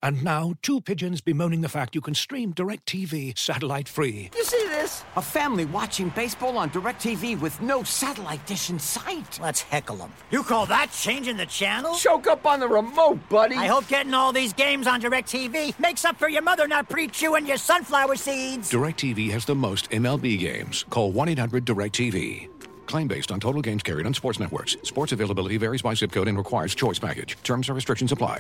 And now, two pigeons bemoaning the fact you can stream DirecTV satellite-free. You see this? A family watching baseball on DirecTV with no satellite dish in sight. Let's heckle them. You call that changing the channel? Choke up on the remote, buddy. I hope getting all these games on DirecTV makes up for your mother not pre-chewing your sunflower seeds. DirecTV has the most MLB games. Call 1-800-DirecTV. Claim based on total games carried on sports networks. Sports availability varies by zip code and requires choice package. Terms and restrictions apply.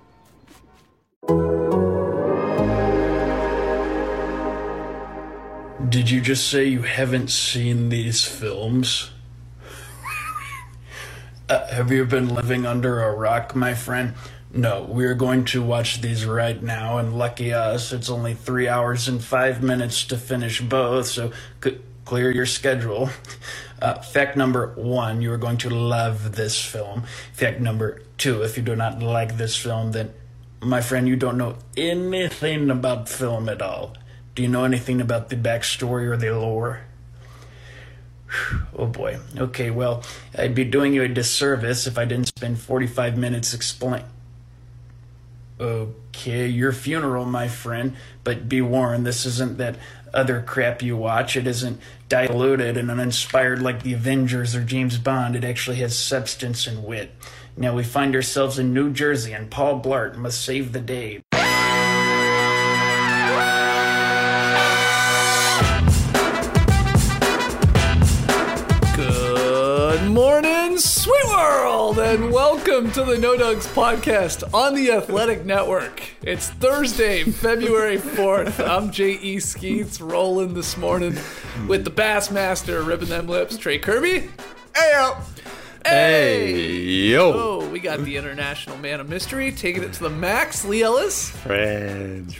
Did you just say you haven't seen these films? Have you been living under a rock, my friend? No, we're going to watch these right now, and lucky us, it's only 3 hours and 5 minutes to finish both, so clear your schedule. Fact number 1, you are going to love this film. Fact number 2, if you do not like this film, then, my friend, you don't know anything about film at all. Do you know anything about the backstory or the lore? Oh boy. Okay, well, I'd be doing you a disservice if I didn't spend 45 minutes explaining. Okay, your funeral, my friend, but be warned, this isn't that other crap you watch. It isn't diluted and uninspired like the Avengers or James Bond. It actually has substance and wit. Now we find ourselves in New Jersey, and Paul Blart must save the day. Good morning, sweet world, and welcome to the No Dunks podcast on the Athletic Network. It's Thursday, February 4th. I'm J.E. Skeets, rolling this morning with the Bassmaster, ripping them lips, Trey Kirby. Hey, yo. Oh, we got the international man of mystery, taking it to the max, Lee Ellis. Friends,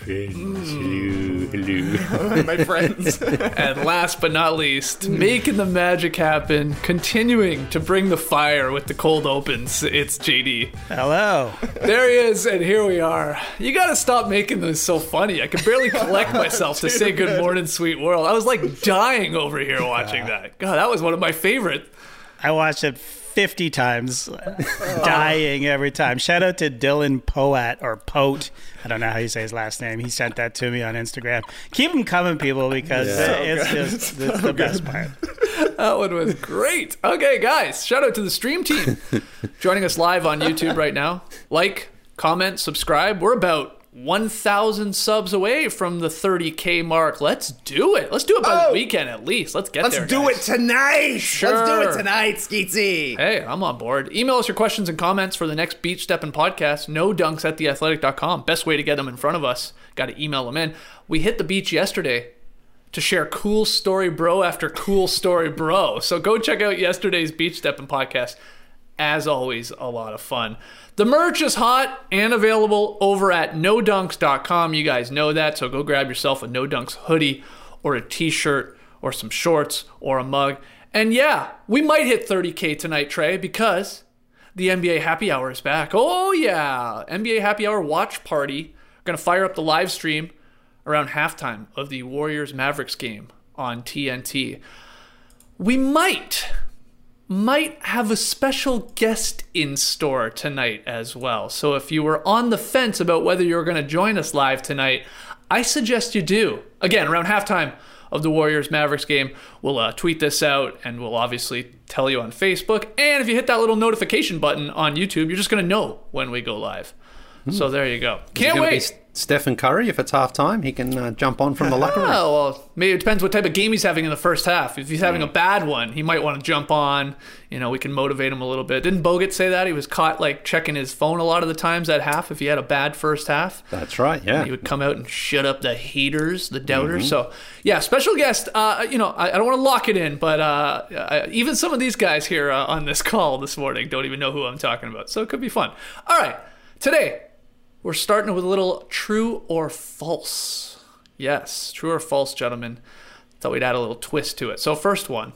hello. My friends. And last but not least, making the magic happen, continuing to bring the fire with the cold opens, it's JD. Hello. There he is, and here we are. You gotta stop making this so funny. I can barely collect myself to say good morning, sweet world. I was like dying over here watching that. God, that was one of my favorite. I watched it 50 times, dying every time. Shout out to Dylan Poat, or Pote. I don't know how you say his last name. He sent that to me on Instagram. Keep them coming, people, because it's the best part. That one was great. Okay, guys, shout out to the stream team joining us live on YouTube right now. Like, comment, subscribe. We're about 1,000 subs away from the 30K mark. Let's do it. Let's do it by the weekend at least. Let's get there, Let's do it tonight. Sure. Let's do it tonight, Skeetsy. Hey, I'm on board. Email us your questions and comments for the next Beach Steppin' podcast. NoDunks@theathletic.com. Best way to get them in front of us. Got to email them in. We hit the beach yesterday to share cool story bro after cool story bro. So go check out yesterday's Beach Steppin' podcast. As always, a lot of fun. The merch is hot and available over at NoDunks.com. You guys know that, so go grab yourself a No Dunks hoodie or a t-shirt or some shorts or a mug. And yeah, we might hit 30K tonight, Trey, because the NBA Happy Hour is back. Oh yeah, NBA Happy Hour watch party. We're going to fire up the live stream around halftime of the Warriors-Mavericks game on TNT. We might have a special guest in store tonight as well. So if you were on the fence about whether you're going to join us live tonight, I suggest you do. Again, around halftime of the Warriors-Mavericks game, we'll tweet this out, and we'll obviously tell you on Facebook. And if you hit that little notification button on YouTube, you're just going to know when we go live. So there you go. Can't wait. Stephen Curry, if it's halftime, he can jump on from the locker room. Oh, well, maybe it depends what type of game he's having in the first half. If he's having a bad one, he might want to jump on. You know, we can motivate him a little bit. Didn't Bogut say that? He was caught, like, checking his phone a lot of the times at half if he had a bad first half. That's right, yeah. He would come out and shut up the haters, the doubters. So, yeah, special guest. I don't want to lock it in, but even some of these guys here on this call this morning don't even know who I'm talking about. So it could be fun. All right, today we're starting with a little true or false. Yes, true or false, gentlemen. Thought we'd add a little twist to it. So first one,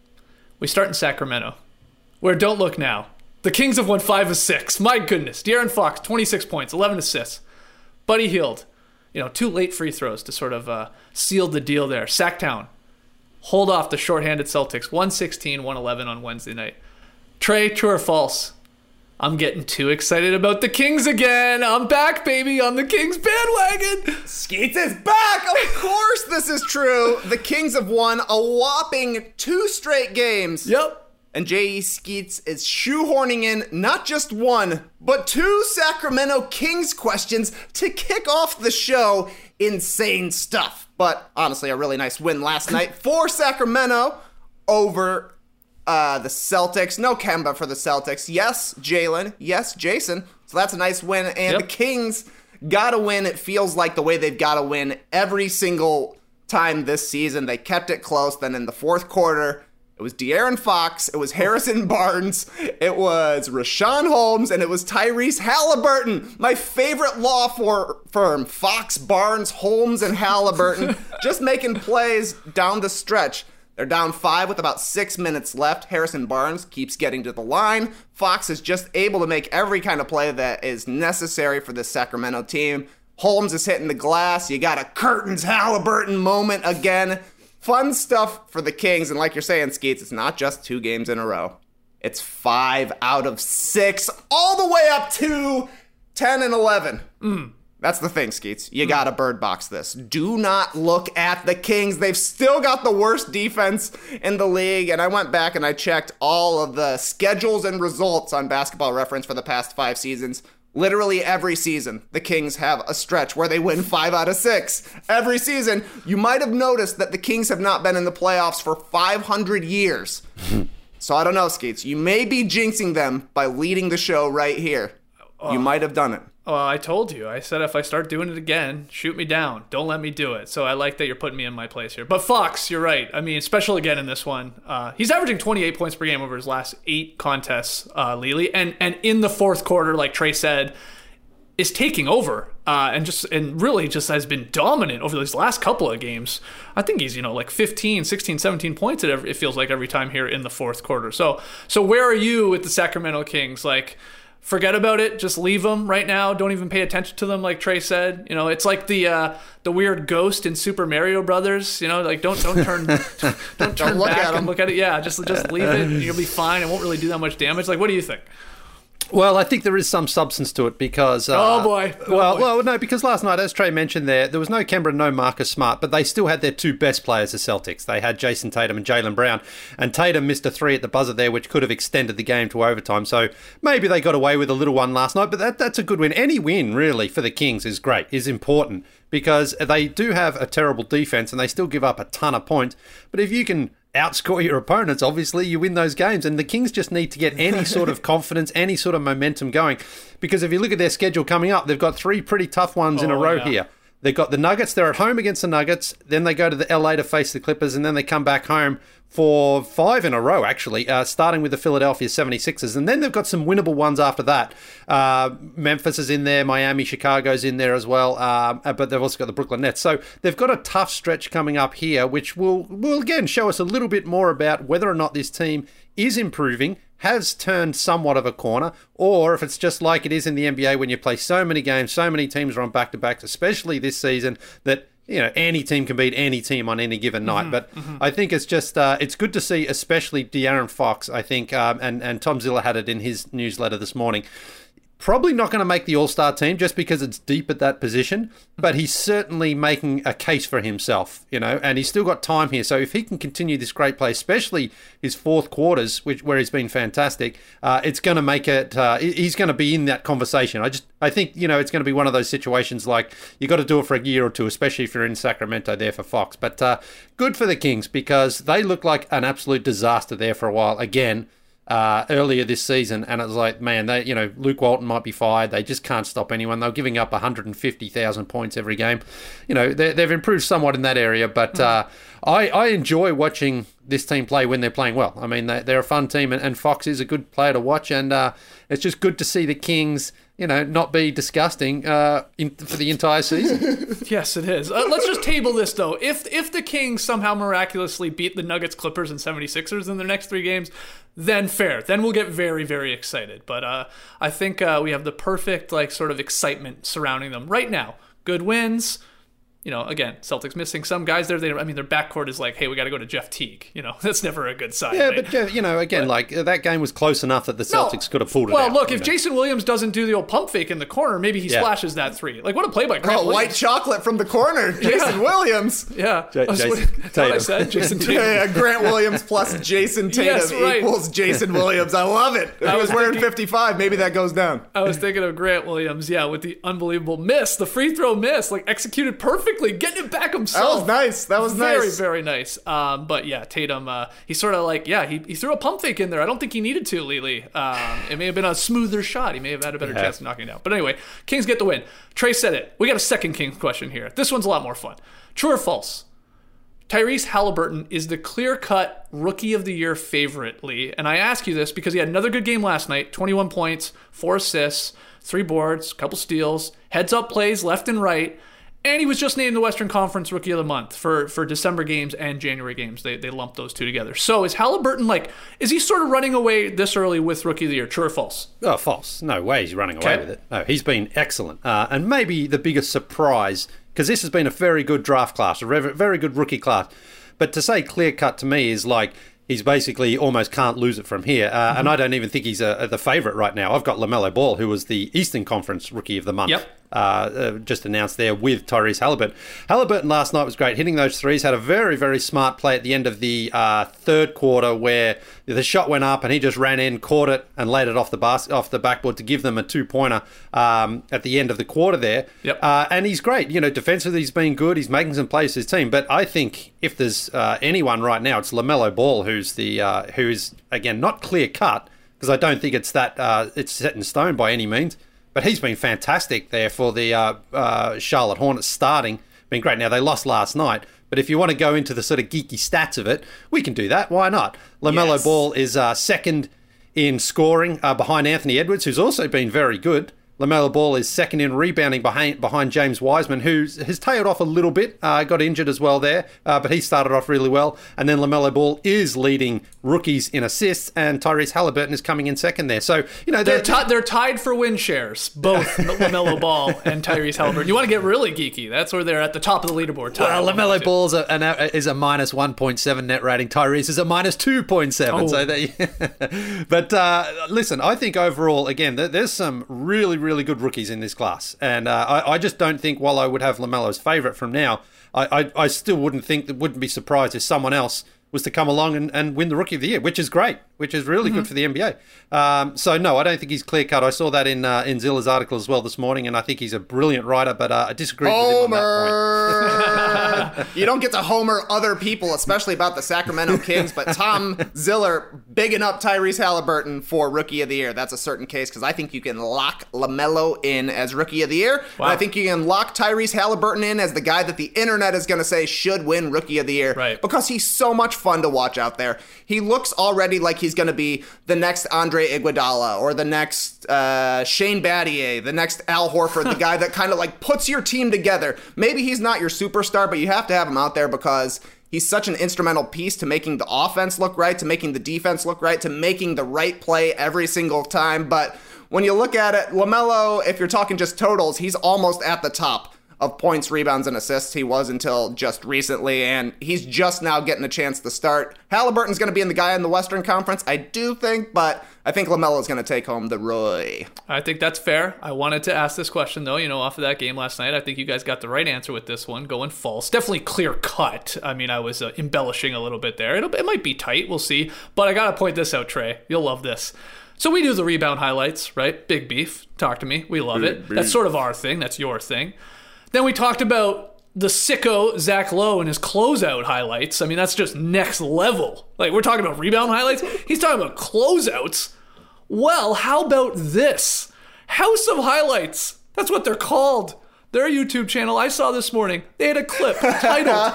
we start in Sacramento, where don't look now. The Kings have won 5 of 6. My goodness. De'Aaron Fox, 26 points, 11 assists. Buddy Hield, 2 late free throws to sort of seal the deal there. Sacktown, hold off the shorthanded Celtics, 116-111 on Wednesday night. Trey, true or false? I'm getting too excited about the Kings again. I'm back, baby, on the Kings bandwagon. Skeets is back! Of course this is true. The Kings have won a whopping 2 straight games. Yep. And J.E. Skeets is shoehorning in not just 1, but 2 Sacramento Kings questions to kick off the show. Insane stuff. But honestly, a really nice win last night for Sacramento over the Celtics. No Kemba for the Celtics. Yes, Jalen. Yes, Jason. So that's a nice win. And the Kings got to win. It feels like the way they've got to win every single time this season. They kept it close. Then in the fourth quarter, it was De'Aaron Fox, it was Harrison Barnes, it was Rashawn Holmes, and it was Tyrese Halliburton, my favorite law firm, Fox, Barnes, Holmes, and Halliburton, just making plays down the stretch. They're down 5 with about 6 minutes left. Harrison Barnes keeps getting to the line. Fox is just able to make every kind of play that is necessary for this Sacramento team. Holmes is hitting the glass. You got a curtains Halliburton moment again. Fun stuff for the Kings, and like you're saying, Skeets, it's not just 2 games in a row. It's 5 out of 6, all the way up to 10 and 11. That's the thing, Skeets. You gotta bird box this. Do not look at the Kings. They've still got the worst defense in the league, and I went back and I checked all of the schedules and results on Basketball Reference for the past 5 seasons. Literally every season, the Kings have a stretch where they win 5 out of 6. Every season, you might have noticed that the Kings have not been in the playoffs for 500 years. So I don't know, Skeets. You may be jinxing them by leading the show right here. You might have done it. Well, I told you. I said if I start doing it again, shoot me down. Don't let me do it. So I like that you're putting me in my place here. But Fox, you're right. I mean, special again in this one. He's averaging 28 points per game over his last 8 contests, Lely. And in the fourth quarter, like Trey said, is taking over and really just has been dominant over these last couple of games. I think he's, like 15, 16, 17 points it feels like every time here in the fourth quarter. So where are you with the Sacramento Kings? Like, forget about it. Just leave them right now. Don't even pay attention to them, like Trey said. It's like the weird ghost in Super Mario Brothers. Like don't turn don't turn back and look at it. Yeah, just leave it. And you'll be fine. It won't really do that much damage. Like, what do you think? Well, I think there is some substance to it because... oh, boy. Well, no, because last night, as Trey mentioned there was no Kemba and no Marcus Smart, but they still had their 2 best players, the Celtics. They had Jason Tatum and Jaylen Brown, and Tatum missed a 3 at the buzzer there, which could have extended the game to overtime. So maybe they got away with a little one last night, but that's a good win. Any win, really, for the Kings is great, is important, because they do have a terrible defense, and they still give up a ton of points. But if you can outscore your opponents, obviously you win those games, and the Kings just need to get any sort of confidence, any sort of momentum going, because if you look at their schedule coming up, they've got 3 pretty tough ones in a row here. They've got the Nuggets, they're at home against the Nuggets, then they go to the LA to face the Clippers, and then they come back home for 5 in a row, actually, starting with the Philadelphia 76ers. And then they've got some winnable ones after that. Memphis is in there, Miami, Chicago's in there as well, but they've also got the Brooklyn Nets. So they've got a tough stretch coming up here, which will again show us a little bit more about whether or not this team is improving, has turned somewhat of a corner, or if it's just like it is in the NBA when you play so many games, so many teams are on back-to-backs, especially this season, that any team can beat any team on any given night. But I think it's just it's good to see, especially De'Aaron Fox, I think, and Tom Ziller had it in his newsletter this morning. Probably not going to make the All-Star team just because it's deep at that position, but he's certainly making a case for himself, and he's still got time here. So if he can continue this great play, especially his fourth quarters, where he's been fantastic, it's going to make it, he's going to be in that conversation. I think, it's going to be one of those situations like you got to do it for a year or two, especially if you're in Sacramento there for Fox. But good for the Kings because they look like an absolute disaster there for a while again. Earlier this season, and it was like, man, they, Luke Walton might be fired. They just can't stop anyone. They're giving up 150,000 points every game. They've improved somewhat in that area, but I enjoy watching this team play when they're playing well. I mean, they're a fun team, and Fox is a good player to watch, and it's just good to see the Kings, not be disgusting for the entire season. Yes, it is. Let's just table this, though. If the Kings somehow miraculously beat the Nuggets, Clippers, and 76ers in their next 3 games, then fair. Then we'll get very, very excited. But I think we have the perfect sort of excitement surrounding them right now. Good wins. again, Celtics missing some guys there. Their backcourt is like, hey, we got to go to Jeff Teague. That's never a good sign. Yeah, right? but, again, that game was close enough that the Celtics could have pulled it out. Well, look, if Jason Williams doesn't do the old pump fake in the corner, maybe he splashes that three. Like, what a play by Grant Williams. White chocolate from the corner. Jason Williams. Yeah. Jason That's what I said. Jason Tatum. Yeah, Grant Williams plus Jason Tatum equals Jason Williams. I love it. If he was wearing 55, maybe that goes down. I was thinking of Grant Williams, with the unbelievable miss, the free throw miss, like executed perfectly, getting it back himself. That was nice. Very, very nice. But yeah, Tatum, he sort of like, he threw a pump fake in there. I don't think he needed to, Lily. It may have been a smoother shot. He may have had a better chance of knocking it down. But anyway, Kings get the win. Trey said it. We got a second Kings question here. This one's a lot more fun. True or false? Tyrese Halliburton is the clear-cut Rookie of the Year favorite, Lee. And I ask you this because he had another good game last night, 21 points, 4 assists, 3 boards, a couple steals, heads-up plays left and right, and he was just named the Western Conference Rookie of the Month for December games and January games. They lumped those two together. So is Halliburton is he sort of running away this early with Rookie of the Year? True or false? Oh, false. No way he's running away with it. No, he's been excellent. And maybe the biggest surprise, because this has been a very good draft class, a very good rookie class. But to say clear-cut to me is like he's basically almost can't lose it from here. And I don't even think he's the favourite right now. I've got LaMelo Ball, who was the Eastern Conference Rookie of the Month. Yep. Just announced there with Tyrese Halliburton. Halliburton last night was great, hitting those threes, had a very, very smart play at the end of the third quarter where the shot went up and he just ran in, caught it, and laid it off the backboard to give them a 2-pointer at the end of the quarter there. Yep. And he's great. Defensively he's been good. He's making some plays for his team. But I think if there's anyone right now, it's LaMelo Ball who is, again, not clear-cut, because I don't think it's set in stone by any means. But he's been fantastic there for the Charlotte Hornets starting. Been great. Now, they lost last night, but if you want to go into the sort of geeky stats of it, we can do that. Why not? LaMelo Ball is second in scoring behind Anthony Edwards, who's also been very good. LaMelo Ball is second in rebounding behind James Wiseman, who has tailed off a little bit, got injured as well there, but he started off really well. And then LaMelo Ball is leading rookies in assists, and Tyrese Halliburton is coming in second there. So, they're tied for win shares, both LaMelo Ball and Tyrese Halliburton. You want to get really geeky, that's where they're at the top of the leaderboard. Well, LaMelo Ball is a minus 1.7 net rating. Tyrese is a minus 2.7. Oh. So but listen, I think overall, again, there's some really good rookies in this class, and I just don't think, while I would have LaMelo as favourite from now, I still wouldn't be surprised if someone else was to come along and win the Rookie of the Year, which is great, which is really good for the NBA. So no, I don't think he's clear-cut. I saw that in Zilla's article as well this morning, and I think he's a brilliant writer, but I disagree with him on that point. You don't get to homer other people, especially about the Sacramento Kings, but Tom Ziller bigging up Tyrese Halliburton for Rookie of the Year. That's a certain case, because I think you can lock LaMelo in as Rookie of the Year, and I think you can lock Tyrese Halliburton in as the guy that the internet is going to say should win Rookie of the Year, right? Because he's so much fun to watch out there. He looks already like he's going to be the next Andre Iguodala or the next Shane Battier, the next Al Horford, the guy that kind of like puts your team together. Maybe he's not your superstar, but you have to have him out there because he's such an instrumental piece to making the offense look right, to making the defense look right, to making the right play every single time. But when you look at it, LaMelo, if you're talking just totals, he's almost at the top of points, rebounds, and assists. He was until just recently, and he's just now getting a chance to start. Halliburton's going to be in the guy in the Western Conference, I do think, but I think LaMelo's going to take home the Roy. I think that's fair. I wanted to ask this question, though, off of that game last night. I think you guys got the right answer with this one, going false. Definitely clear cut. I mean, I was embellishing a little bit there. It might be tight, we'll see. But I got to point this out, Trey. You'll love this. So we do the rebound highlights, right? Big beef. Talk to me. We love it. That's sort of our thing. That's your thing. Then we talked about the sicko Zach Lowe and his closeout highlights. I mean, that's just next level. Like, we're talking about rebound highlights. He's talking about closeouts. Well, how about this? House of Highlights. That's what they're called. Their YouTube channel, I saw this morning, they had a clip titled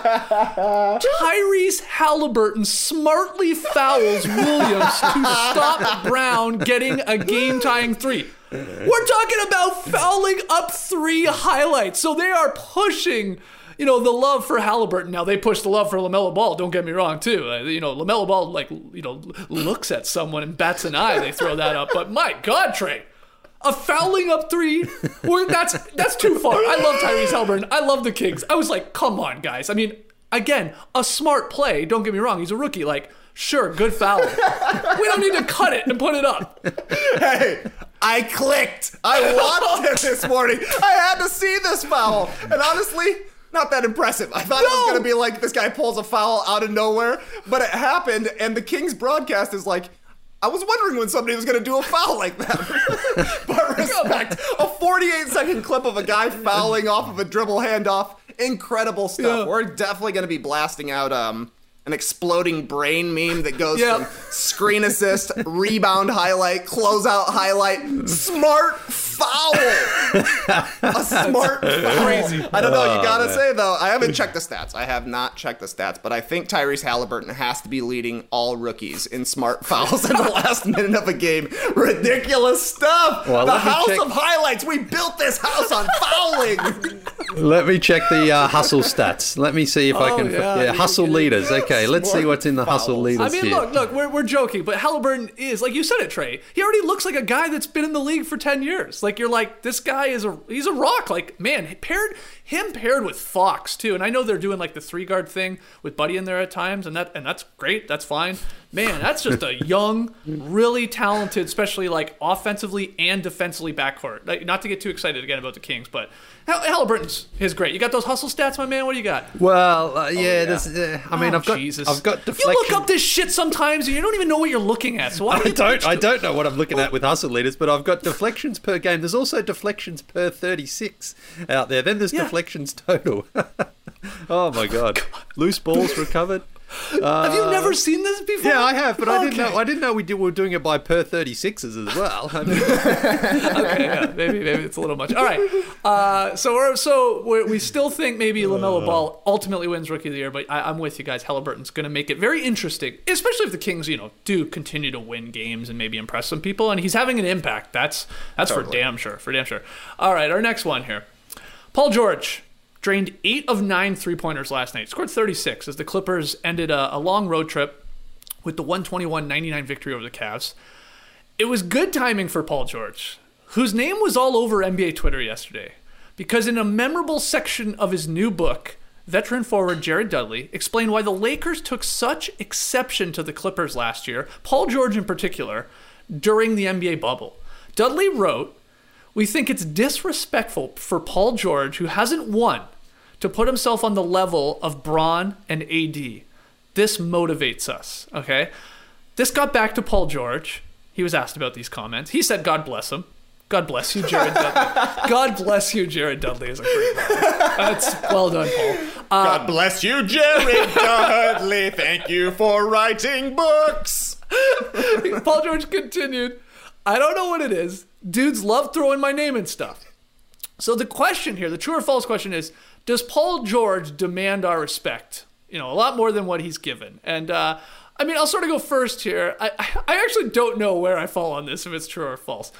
Tyrese Halliburton smartly fouls Williams to stop Brown getting a game-tying three. We're talking about fouling up 3 highlights. So they are pushing, the love for Halliburton. Now, they push the love for LaMelo Ball, don't get me wrong, too. LaMelo Ball, looks at someone and bats an eye. They throw that up. But my God, Trey, A fouling up three, that's too far. I love Tyrese Haliburton. I love the Kings. I was like, come on, guys. I mean, again, a smart play. Don't get me wrong. He's a rookie. Like, sure, good foul. We don't need to cut it and put it up. Hey, I clicked. I watched it this morning. I had to see this foul. And honestly, not that impressive. I thought it was going to be like this guy pulls a foul out of nowhere. But it happened, and the Kings broadcast is like, I was wondering when somebody was going to do a foul like that. But respect. A 48-second clip of a guy fouling off of a dribble handoff. Incredible stuff. Yeah. We're definitely going to be blasting out an exploding brain meme that goes from screen assist, rebound highlight, closeout highlight, smart foul. A smart foul. Crazy. I don't know. You got to say, though, I haven't checked the stats. I have not checked the stats, but I think Tyrese Haliburton has to be leading all rookies in smart fouls in the last minute of a game. Ridiculous stuff. Well, the house of highlights. We built this house on fouling. Let me check the hustle stats. Let me see if I can... hustle leaders. Okay, let's see what's in the hustle leaders. I mean, here. look, we're joking, but Haliburton is, like you said it, Trey, he already looks like a guy that's been in the league for 10 years. Like, you're like, this guy he's a rock. Like, man, paired with Fox, too. And I know they're doing, like, the 3-guard thing with Buddy in there at times, and that's great. That's fine. Man, that's just a young, really talented, especially, like, offensively and defensively backcourt. Like, not to get too excited again about the Kings, but Haliburton's is great. You got those hustle stats, my man? What do you got? Well, I mean, I've got deflection. You look up this shit sometimes and you don't even know what you're looking at. So I don't know what I'm looking at with hustle leaders, but I've got deflections per game. There's also deflections per 36 out there. Then there's deflections total. Oh my God. Loose balls recovered. Have you never seen this before? Yeah, I have, but I didn't know we were doing it by per 36s as well. I mean, okay, yeah, maybe it's a little much. All right, so we still think maybe LaMelo Ball ultimately wins Rookie of the Year, but I'm with you guys. Haliburton's going to make it very interesting, especially if the Kings, do continue to win games and maybe impress some people, and he's having an impact. That's totally. For damn sure. All right, our next one here, Paul George. Drained 8 of 9 3-pointers last night. Scored 36 as the Clippers ended a long road trip with the 121-99 victory over the Cavs. It was good timing for Paul George, whose name was all over NBA Twitter yesterday, because in a memorable section of his new book, veteran forward Jared Dudley explained why the Lakers took such exception to the Clippers last year, Paul George in particular, during the NBA bubble. Dudley wrote, "We think it's disrespectful for Paul George, who hasn't won, to put himself on the level of Bron and AD. This motivates us." Okay? This got back to Paul George. He was asked about these comments. He said, God bless him. God bless you, Jared Dudley. God bless you, Jared Dudley is a great man. That's well done, Paul. God bless you, Jared Dudley. Thank you for writing books. Paul George continued, "I don't know what it is. Dudes love throwing my name and stuff." So the question here, the true or false question is, does Paul George demand our respect? A lot more than what he's given. And I'll sort of go first here. I actually don't know where I fall on this, if it's true or false.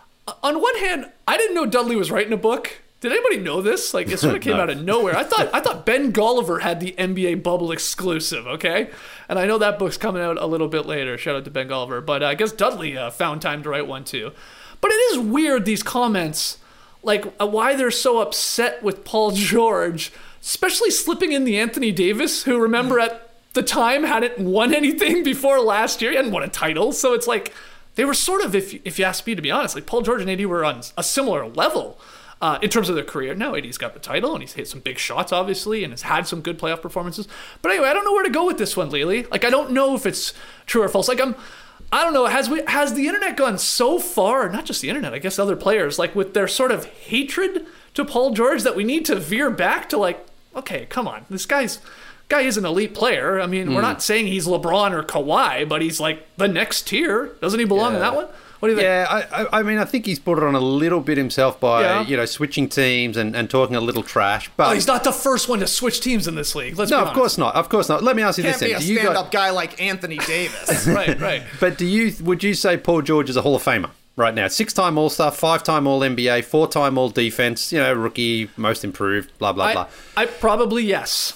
On one hand, I didn't know Dudley was writing a book. Did anybody know this? Like, it sort of came out of nowhere. I thought Ben Golliver had the NBA bubble exclusive, okay? And I know that book's coming out a little bit later. Shout out to Ben Golliver. But I guess Dudley found time to write one too. But it is weird, these comments, like why they're so upset with Paul George, especially slipping in the Anthony Davis, who, remember, at the time hadn't won anything before last year. He hadn't won a title. So it's like they were sort of, if you ask me to be honest, like Paul George and AD were on a similar level in terms of their career. Now AD's got the title and he's hit some big shots, obviously, and has had some good playoff performances. But anyway, I don't know where to go with this one, Lily. Like, I don't know if it's true or false. Like, I don't know, has the internet gone so far, not just the internet, I guess other players, like with their sort of hatred to Paul George, that we need to veer back to like, okay, come on, this guy is an elite player. I mean, we're not saying he's LeBron or Kawhi, but he's like the next tier. Doesn't he belong in that one? What do you think? Yeah, I think he's put it on a little bit himself by switching teams and talking a little trash. But he's not the first one to switch teams in this league. Let's be honest. Of course not. Let me ask you this: Can't be a stand-up guy like Anthony Davis. Right. But would you say Paul George is a Hall of Famer right now? 6-time All-Star, 5-time All-NBA, 4-time All-Defense. Rookie, most improved, blah blah blah. I probably yes.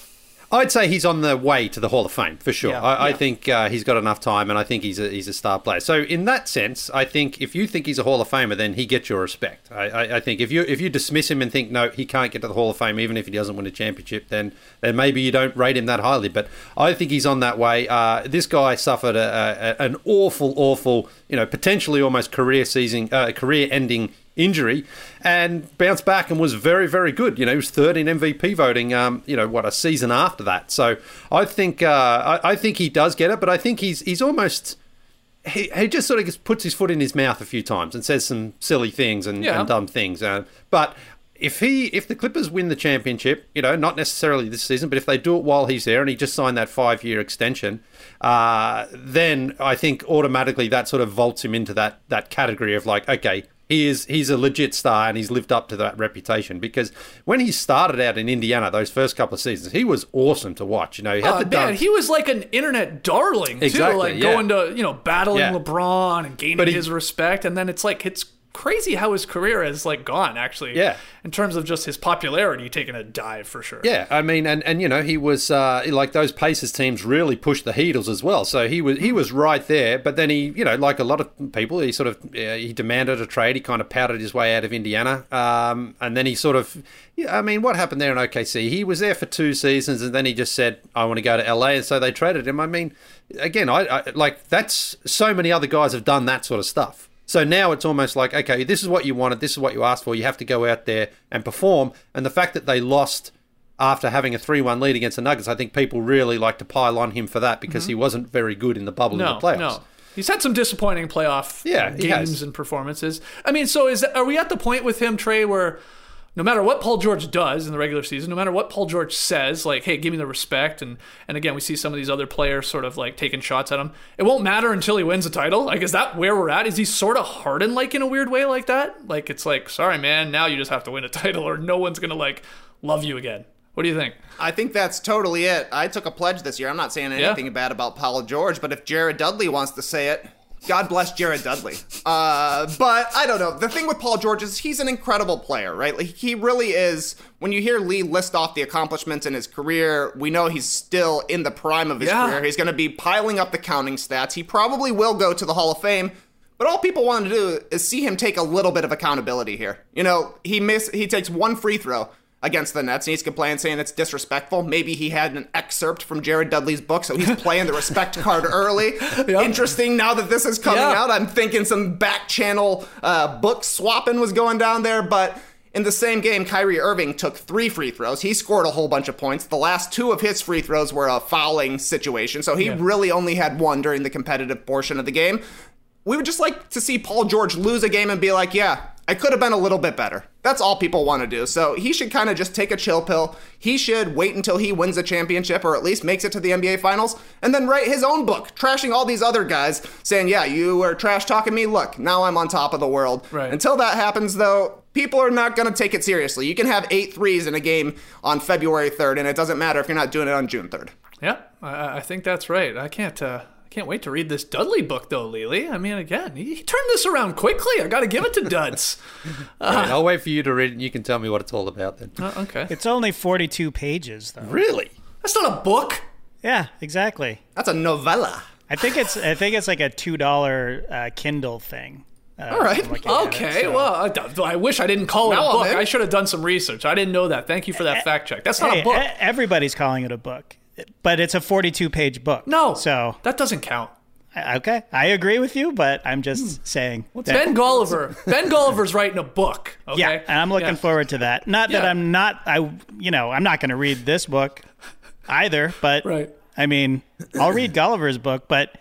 I'd say he's on the way to the Hall of Fame for sure. Yeah. I think he's got enough time, and I think he's a star player. So in that sense, I think if you think he's a Hall of Famer, then he gets your respect. I think if you dismiss him and think no, he can't get to the Hall of Fame, even if he doesn't win a championship, then maybe you don't rate him that highly. But I think he's on that way. This guy suffered an awful, potentially almost career-ending injury, and bounced back and was very, very good. He was third in MVP voting, a season after that. So I think he does get it, but I think he's almost... He just sort of puts his foot in his mouth a few times and says some silly things and dumb things. But if the Clippers win the championship, not necessarily this season, but if they do it while he's there and he just signed that 5-year extension, then I think automatically that sort of vaults him into that category of like, okay, he's a legit star and he's lived up to that reputation, because when he started out in Indiana those first couple of seasons, he was awesome to watch. He had he was like an internet darling too, going to battling LeBron and gaining his respect, and then it's crazy how his career has gone actually. Yeah. In terms of just his popularity taking a dive for sure. Yeah, I mean, and he was those Pacers teams really pushed the Heatles as well. So he was right there. But then he, like a lot of people, he sort of he demanded a trade. He kind of powdered his way out of Indiana, and then he sort of. Yeah, I mean, what happened there in OKC? He was there for 2 seasons, and then he just said, "I want to go to LA," and so they traded him. I mean, again, I that's so many other guys have done that sort of stuff. So now it's almost like, okay, this is what you wanted, this is what you asked for, you have to go out there and perform. And the fact that they lost after having a 3-1 lead against the Nuggets, I think people really like to pile on him for that, because he wasn't very good in the bubble in the playoffs. No. He's had some disappointing playoff games and performances. I mean, so are we at the point with him, Trey, where no matter what Paul George does in the regular season, no matter what Paul George says, like, hey, give me the respect, and again, we see some of these other players sort of taking shots at him, it won't matter until he wins a title? Is that where we're at? Is he sort of hardened in a weird way like that? It's sorry, man, now you just have to win a title or no one's going to love you again. What do you think? I think that's totally it. I took a pledge this year. I'm not saying anything bad about Paul George, but if Jared Dudley wants to say it, God bless Jared Dudley. But I don't know. The thing with Paul George is he's an incredible player, right? He really is. When you hear Lee list off the accomplishments in his career, we know he's still in the prime of his career. He's going to be piling up the counting stats. He probably will go to the Hall of Fame. But all people want to do is see him take a little bit of accountability here. He takes 1 free throw against the Nets, and he's complaining, saying it's disrespectful. Maybe he had an excerpt from Jared Dudley's book, so he's playing the respect card early. Interesting, now that this is coming out, I'm thinking some back channel book swapping was going down there, but in the same game, Kyrie Irving took 3 free throws. He scored a whole bunch of points. The last 2 of his free throws were a fouling situation, so he really only had 1 during the competitive portion of the game. We would just like to see Paul George lose a game and be like, yeah, I could have been a little bit better. That's all people want to do. So he should kind of just take a chill pill. He should wait until he wins a championship or at least makes it to the NBA Finals and then write his own book, trashing all these other guys, saying, yeah, you were trash talking me. Look, now I'm on top of the world. Right. Until that happens, though, people are not going to take it seriously. You can have 8 threes in a game on February 3rd, and it doesn't matter if you're not doing it on June 3rd. Yeah, I think that's right. I can't wait to read this Dudley book, though, Lily. I mean, again, he turned this around quickly. I got to give it to Duds. Right, I'll wait for you to read it, and you can tell me what it's all about then. Okay. It's only 42 pages, though. Really? That's not a book. Yeah, exactly. That's a novella. I think it's like a $2 Kindle thing. All right. Okay. Well, I wish I didn't call it a book. I should have done some research. I didn't know that. Thank you for that fact check. That's not a book. Everybody's calling it a book. But it's a 42-page book. No, so that doesn't count. Okay, I agree with you, but I'm just saying. Ben Golliver. Ben Golliver's writing a book. Okay? Yeah, and I'm looking forward to that. Not that I'm not going to read this book either. But I mean, I'll read Golliver's book. But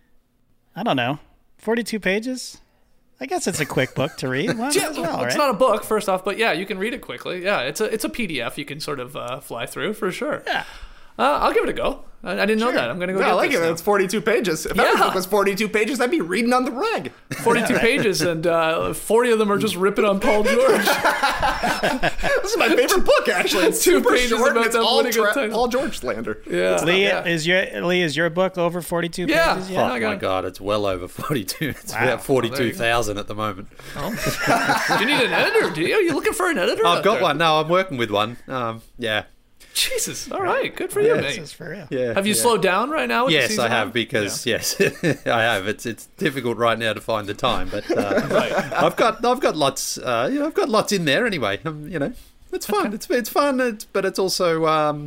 I don't know, 42 pages. I guess it's a quick book to read. Well, it's not a book, first off, but yeah, you can read it quickly. Yeah, it's a PDF you can sort of fly through for sure. Yeah. I'll give it a go. I didn't know that. I'm going to go get I like this it. now. It's 42 pages. If every book was 42 pages, I'd be reading on the reg. 42 pages, and 40 of them are just ripping on Paul George. This is my favorite book, actually. It's 2 super pages short, about and it's them all winning a title. Paul George slander. Yeah. Lee, is your book over 42 pages? Yeah. Oh, my God. It's well over 42. It's about 42,000 at the moment. Oh. Do you need an editor? Do you? Are you looking for an editor? I've got one. No, I'm working with one. Yeah. Jesus. All right. Good for you, This mate. is for real. Yeah. Have you slowed down right now? With the Yes, season I have on? because yes, I have. It's difficult right now to find the time, but Right. I've got lots. I've got lots in there anyway. It's fun. It's fun. But it's also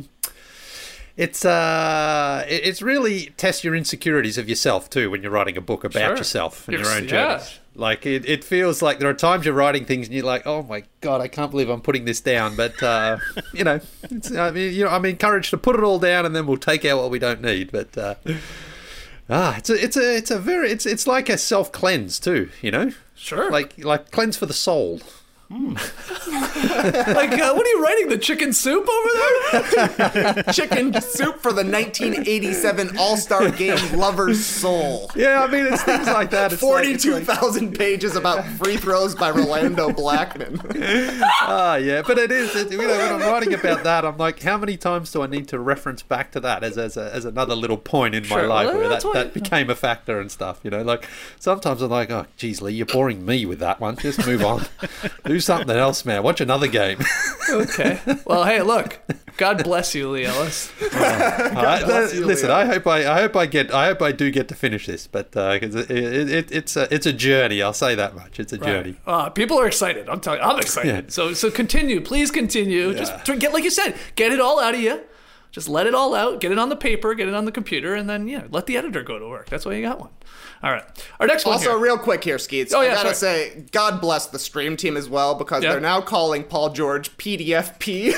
it's really test your insecurities of yourself too when you're writing a book about Sure. yourself and You're- your own yeah. journeys. Like it feels like there are times you're writing things and you're like, oh my god, I can't believe I'm putting this down. But I'm encouraged to put it all down and then we'll take out what we don't need. But it's like a self cleanse too. Sure. like cleanse for the soul. Like, what are you writing? The chicken soup over there? Chicken soup for the 1987 All-Star Game lover's soul. Yeah, I mean it's things like that. It's 42,000 pages about free throws by Rolando Blackman. Yeah, but it is. When I'm writing about that, I'm like, how many times do I need to reference back to that as another little point in my Sure. life Well, where that's why- that became a factor and stuff? Like sometimes I'm like, oh, geez, Lee, you're boring me with that one. Just move on. Do something else, man. Watch another game. Okay. Well, hey, look. God bless you, Lee Ellis. Listen, I hope I do get to finish this, but 'cause it's a journey. I'll say that much. It's a journey. People are excited. I'm telling you, I'm excited. Yeah. So continue. Please continue. Just get, like you said, get it all out of you. Just let it all out. Get it on the paper. Get it on the computer, and then let the editor go to work. That's why you got one. All right. Our next one. Also, here. real quick here, Skeets. Oh, yeah, I gotta sorry. say, God bless the stream team as well, because Yeah. they're now calling Paul George PDFP.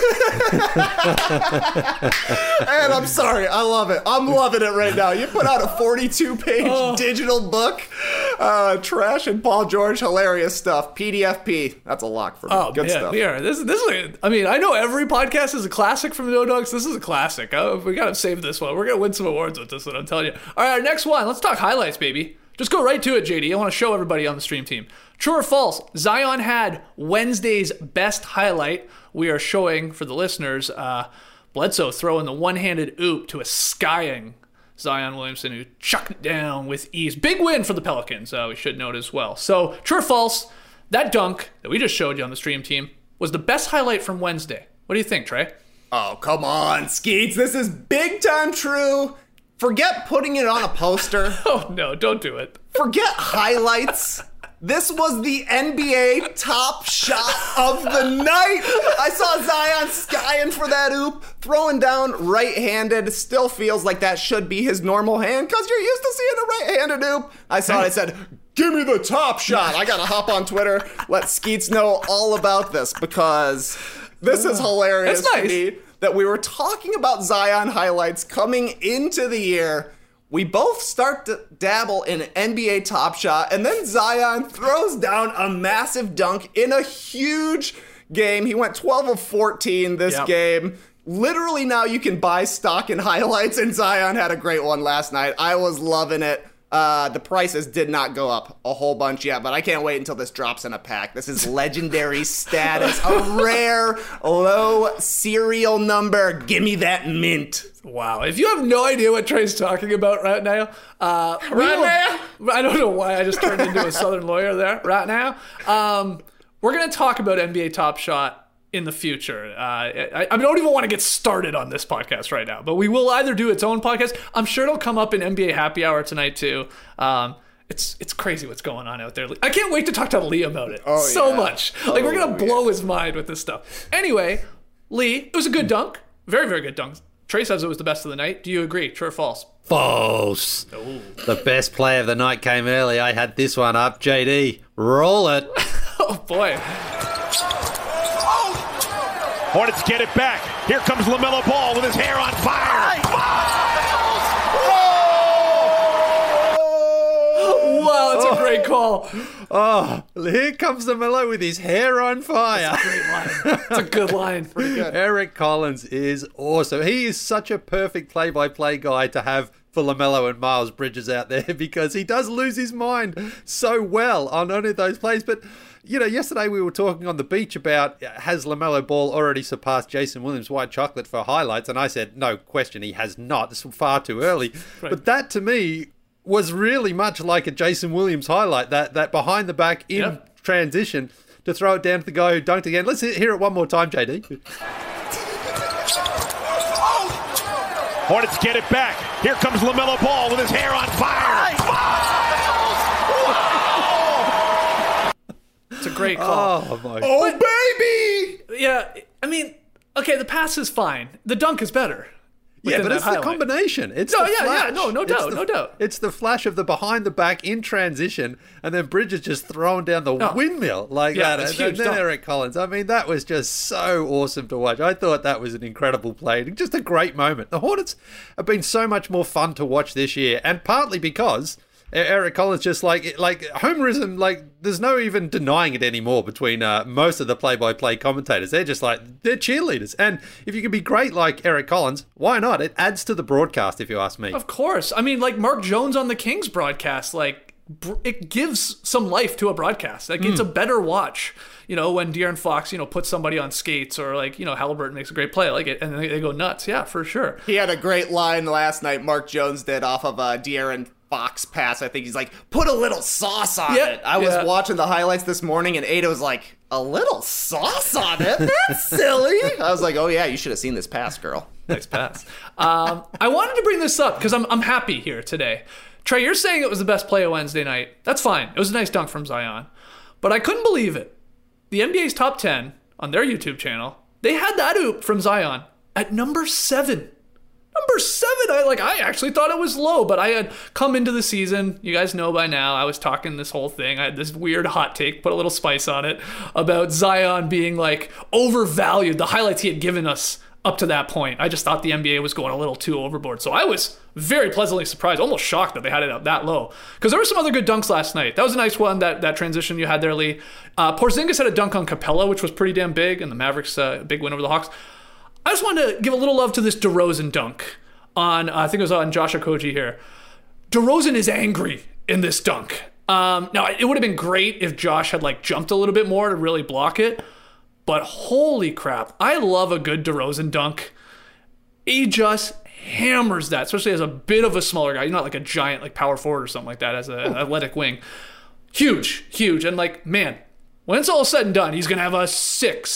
And I'm sorry, I love it. I'm loving it right now. You put out a 42-page digital book, trash and Paul George, hilarious stuff. PDFP, that's a lock for me. Oh, Good man, stuff. we are. This is. I mean, I know every podcast is a classic from the No Dogs. This is a classic. We gotta save this one. We're gonna win some awards with this one. I'm telling you. All right, our next one. Let's talk highlights, baby. Just go right to it, JD. I want to show everybody on the stream team. True or false? Zion had Wednesday's best highlight. We are showing for the listeners. Bledsoe throwing the one-handed oop to a skying Zion Williamson, who chucked it down with ease. Big win for the Pelicans, we should note as well. So, true or false, that dunk that we just showed you on the stream team was the best highlight from Wednesday. What do you think, Trey? Oh, come on, Skeets. This is big time true. Forget putting it on a poster. Oh, no, don't do it. Forget highlights. This was the NBA top shot of the night. I saw Zion skying for that oop, throwing down right-handed. Still feels like that should be his normal hand because you're used to seeing a right-handed oop. I saw it. I said, give me the top shot. I got to hop on Twitter, let Skeets know all about this because this is hilarious That's nice. to me that we were talking about Zion highlights coming into the year. We both start to dabble in NBA Top Shot, and then Zion throws down a massive dunk in a huge game. He went 12 of 14 this game. Literally now you can buy stock in highlights, and Zion had a great one last night. I was loving it. The prices did not go up a whole bunch yet, but I can't wait until this drops in a pack. This is legendary status, a rare low serial number. Give me that mint. Wow. If you have no idea what Trey's talking about right now, I don't know why I just turned into a Southern lawyer there right now. We're going to talk about NBA Top Shot in the future. I don't even want to get started on this podcast right now, but we will either do its own podcast. I'm sure it'll come up in NBA Happy Hour tonight too. It's crazy what's going on out there. I can't wait to talk to Lee about it much. Like we're going to blow his mind with this stuff. Anyway, Lee, it was a good dunk. Very, very good dunk. Trey says it was the best of the night. Do you agree? True or false? False. The best play of the night came early. I had this one up. JD, roll it. Oh, boy. Hornets get it back. Here comes LaMelo Ball with his hair on fire. Wow, that's a great call. Oh, here comes LaMelo with his hair on fire. Great line. It's a good line. Pretty good. Eric Collins is awesome. He is such a perfect play-by-play guy to have for LaMelo and Miles Bridges out there because he does lose his mind so well on only those plays. But, you know, yesterday we were talking on the beach about has LaMelo Ball already surpassed Jason Williams' White Chocolate for highlights? And I said, no question, he has not. It's far too early. Right. But that, to me, was really much like a Jason Williams highlight, that behind the back in transition to throw it down to the guy who dunked again. Let's hear it one more time, JD. Hornets get it back. Here comes LaMelo Ball with his hair on fire. It's a great call. Oh, baby! Yeah, I mean, okay, the pass is fine. The dunk is better. Yeah, but it's the combination. It's the flash. No doubt. It's the flash of the behind the back in transition, and then Bridges just thrown down the windmill like that. It's And huge then dunk. Eric Collins. I mean, that was just so awesome to watch. I thought that was an incredible play. Just a great moment. The Hornets have been so much more fun to watch this year, and partly because Eric Collins just like homerism, like there's no even denying it anymore between most of the play-by-play commentators. They're just like, they're cheerleaders. And if you can be great like Eric Collins, why not? It adds to the broadcast, if you ask me. Of course. I mean, like Mark Jones on the Kings broadcast, like it gives some life to a broadcast. Like it's a better watch. You know, when De'Aaron Fox, puts somebody on skates, or like, Halliburton makes a great play, like it, and they go nuts. Yeah, for sure. He had a great line last night, Mark Jones did, off of De'Aaron Fox pass. I think he's like, put a little sauce on it. I was watching the highlights this morning, and Ada was like, a little sauce on it? That's silly. I was like, oh yeah, you should have seen this pass, girl. Nice pass. I wanted to bring this up because I'm happy here today. Trey, you're saying it was the best play of Wednesday night. That's fine. It was a nice dunk from Zion. But I couldn't believe it. The NBA's top 10 on their YouTube channel, they had that oop from Zion at number 7. Number 7, I actually thought it was low, but I had come into the season, you guys know by now, I was talking this whole thing, I had this weird hot take, put a little spice on it, about Zion being like overvalued, the highlights he had given us up to that point. I just thought the NBA was going a little too overboard. So I was very pleasantly surprised, almost shocked that they had it that low. Because there were some other good dunks last night. That was a nice one, that transition you had there, Lee. Porzingis had a dunk on Capella, which was pretty damn big, and the Mavericks, big win over the Hawks. I just wanted to give a little love to this DeRozan dunk on, I think it was on Josh Okogie here. DeRozan is angry in this dunk. Now, it would have been great if Josh had jumped a little bit more to really block it. But holy crap, I love a good DeRozan dunk. He just hammers that, especially as a bit of a smaller guy. He's not like a giant power forward or something like that as an athletic wing. Huge. And man, when it's all said and done, he's going to have a sick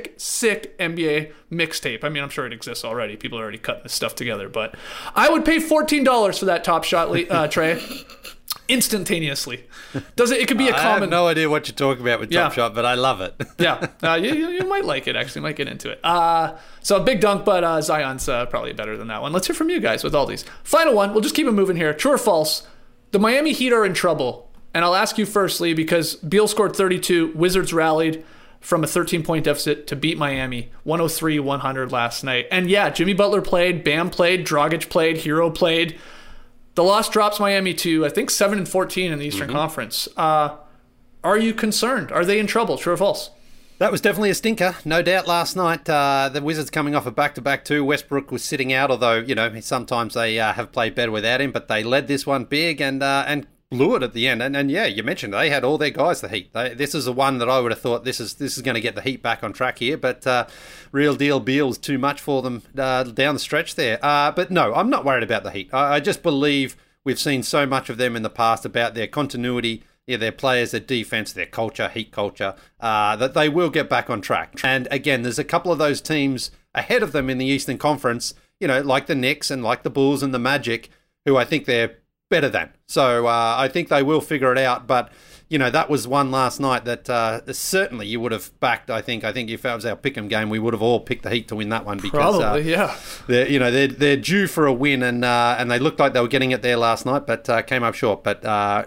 NBA mixtape. I mean, I'm sure it exists already. People are already cutting this stuff together. But I would pay $14 for that Top Shot, Trey. Instantaneously. It could be a common... I have no idea what you're talking about with Top Shot, but I love it. You might like it, actually. Might get into it. So a big dunk, but Zion's probably better than that one. Let's hear from you guys with all these. Final one. We'll just keep it moving here. True or false? The Miami Heat are in trouble. And I'll ask you firstly, because Beal scored 32. Wizards rallied from a 13-point deficit to beat Miami 103-100 last night. And yeah, Jimmy Butler played, Bam played, Dragic played, Hero played. The loss drops Miami to, I think, 7-14 in the Eastern Conference. Are you concerned? Are they in trouble? True or false? That was definitely a stinker, no doubt, last night. The Wizards coming off a back-to-back too. Westbrook was sitting out, although, sometimes they have played better without him, but they led this one big and blew it at the end. And yeah, you mentioned they had all their guys, the Heat. This is the one that I would have thought this is going to get the Heat back on track here, but real deal Beal's too much for them down the stretch there. But no, I'm not worried about the Heat. I just believe we've seen so much of them in the past about their continuity, their players, their defense, their culture, Heat culture, that they will get back on track. And again, there's a couple of those teams ahead of them in the Eastern Conference, like the Knicks and like the Bulls and the Magic, who I think they're better than. So I think they will figure it out. But, that was one last night that certainly you would have backed, I think if that was our pick'em game, we would have all picked the Heat to win that one. Because, probably, yeah. They're due for a win, and they looked like they were getting it there last night, but came up short. But,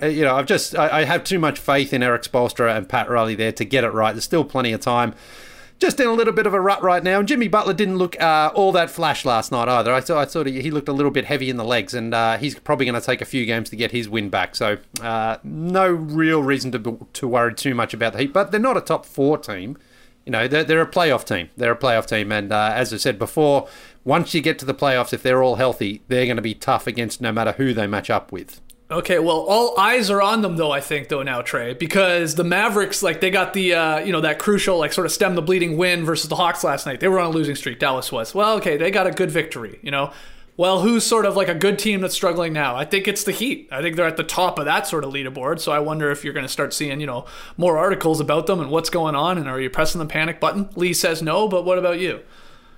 I have too much faith in Eric Spoelstra and Pat Riley there to get it right. There's still plenty of time. Just in a little bit of a rut right now. And Jimmy Butler didn't look all that flash last night either. I thought he looked a little bit heavy in the legs, and he's probably going to take a few games to get his win back. So no real reason to worry too much about the Heat. But they're not a top 4 team. They're a playoff team. They're a playoff team. And as I said before, once you get to the playoffs, if they're all healthy, they're going to be tough against no matter who they match up with. Okay, well, all eyes are on them, though, I think, now, Trey, because the Mavericks, they got the, that crucial, sort of stem the bleeding win versus the Hawks last night. They were on a losing streak, Dallas was. Well, okay, they got a good victory, Well, who's sort of a good team that's struggling now? I think it's the Heat. I think they're at the top of that sort of leaderboard, so I wonder if you're going to start seeing, more articles about them and what's going on, and are you pressing the panic button? Lee says no, but what about you?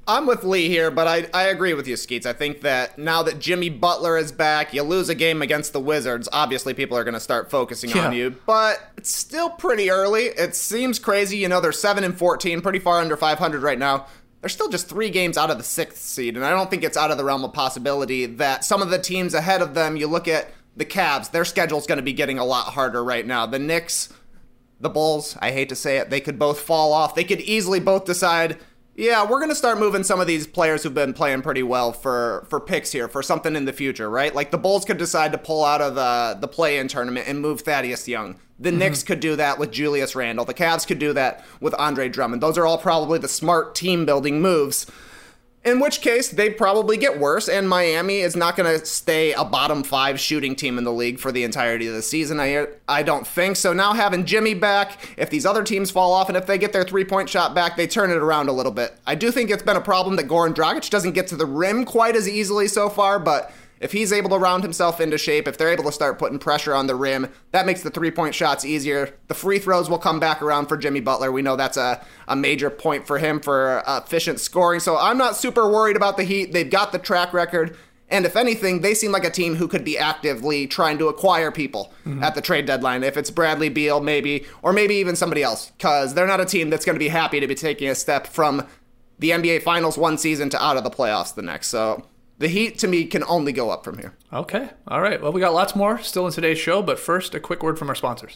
I'm with Lee here, but I agree with you, Skeets. I think that now that Jimmy Butler is back, you lose a game against the Wizards, obviously people are going to start focusing on you, but it's still pretty early. It seems crazy. They're 7-14, pretty far under 500 right now. They're still just 3 games out of the 6th seed, and I don't think it's out of the realm of possibility that some of the teams ahead of them, you look at the Cavs, their schedule's going to be getting a lot harder right now. The Knicks, the Bulls, I hate to say it, they could both fall off. They could easily both decide, yeah, we're going to start moving some of these players who've been playing pretty well for picks here, for something in the future, right? Like the Bulls could decide to pull out of the play-in tournament and move Thaddeus Young. The Knicks could do that with Julius Randle. The Cavs could do that with Andre Drummond. Those are all probably the smart team-building moves. In which case, they probably get worse, and Miami is not going to stay a bottom 5 shooting team in the league for the entirety of the season. I don't think so. Now having Jimmy back, if these other teams fall off and if they get their 3-point shot back, they turn it around a little bit. I do think it's been a problem that Goran Dragic doesn't get to the rim quite as easily so far, but if he's able to round himself into shape, if they're able to start putting pressure on the rim, that makes the 3-point shots easier. The free throws will come back around for Jimmy Butler. We know that's a major point for him for efficient scoring. So I'm not super worried about the Heat. They've got the track record. And if anything, they seem like a team who could be actively trying to acquire people at the trade deadline. If it's Bradley Beal, maybe, or maybe even somebody else, because they're not a team that's going to be happy to be taking a step from the NBA Finals one season to out of the playoffs the next. So the Heat, to me, can only go up from here. Okay. All right. Well, we got lots more still in today's show, but first, a quick word from our sponsors.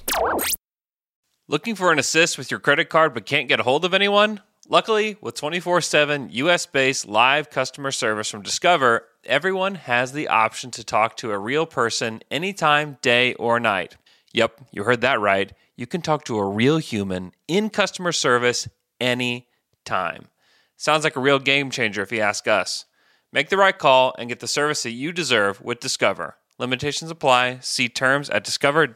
Looking for an assist with your credit card but can't get a hold of anyone? Luckily, with 24/7 US-based live customer service from Discover, everyone has the option to talk to a real person anytime, day or night. Yep, you heard that right. You can talk to a real human in customer service anytime. Sounds like a real game changer if you ask us. Make the right call and get the service that you deserve with Discover. Limitations apply. See terms at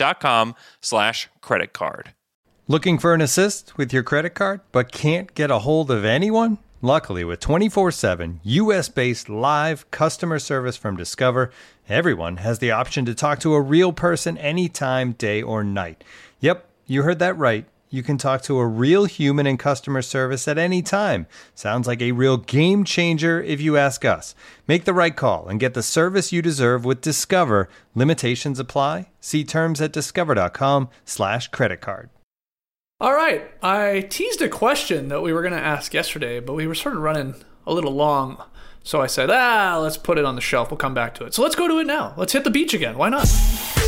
discover.com/creditcard. Looking for an assist with your credit card but can't get a hold of anyone? Luckily, with 24/7 US-based live customer service from Discover, everyone has the option to talk to a real person anytime, day or night. Yep, you heard that right. You can talk to a real human in customer service at any time. Sounds like a real game changer if you ask us. Make the right call and get the service you deserve with Discover. Limitations apply. See terms at discover.com/creditcard. All right. I teased a question that we were going to ask yesterday, but we were sort of running a little long. So I said, let's put it on the shelf. We'll come back to it. So let's go to it now. Let's hit the beach again. Why not?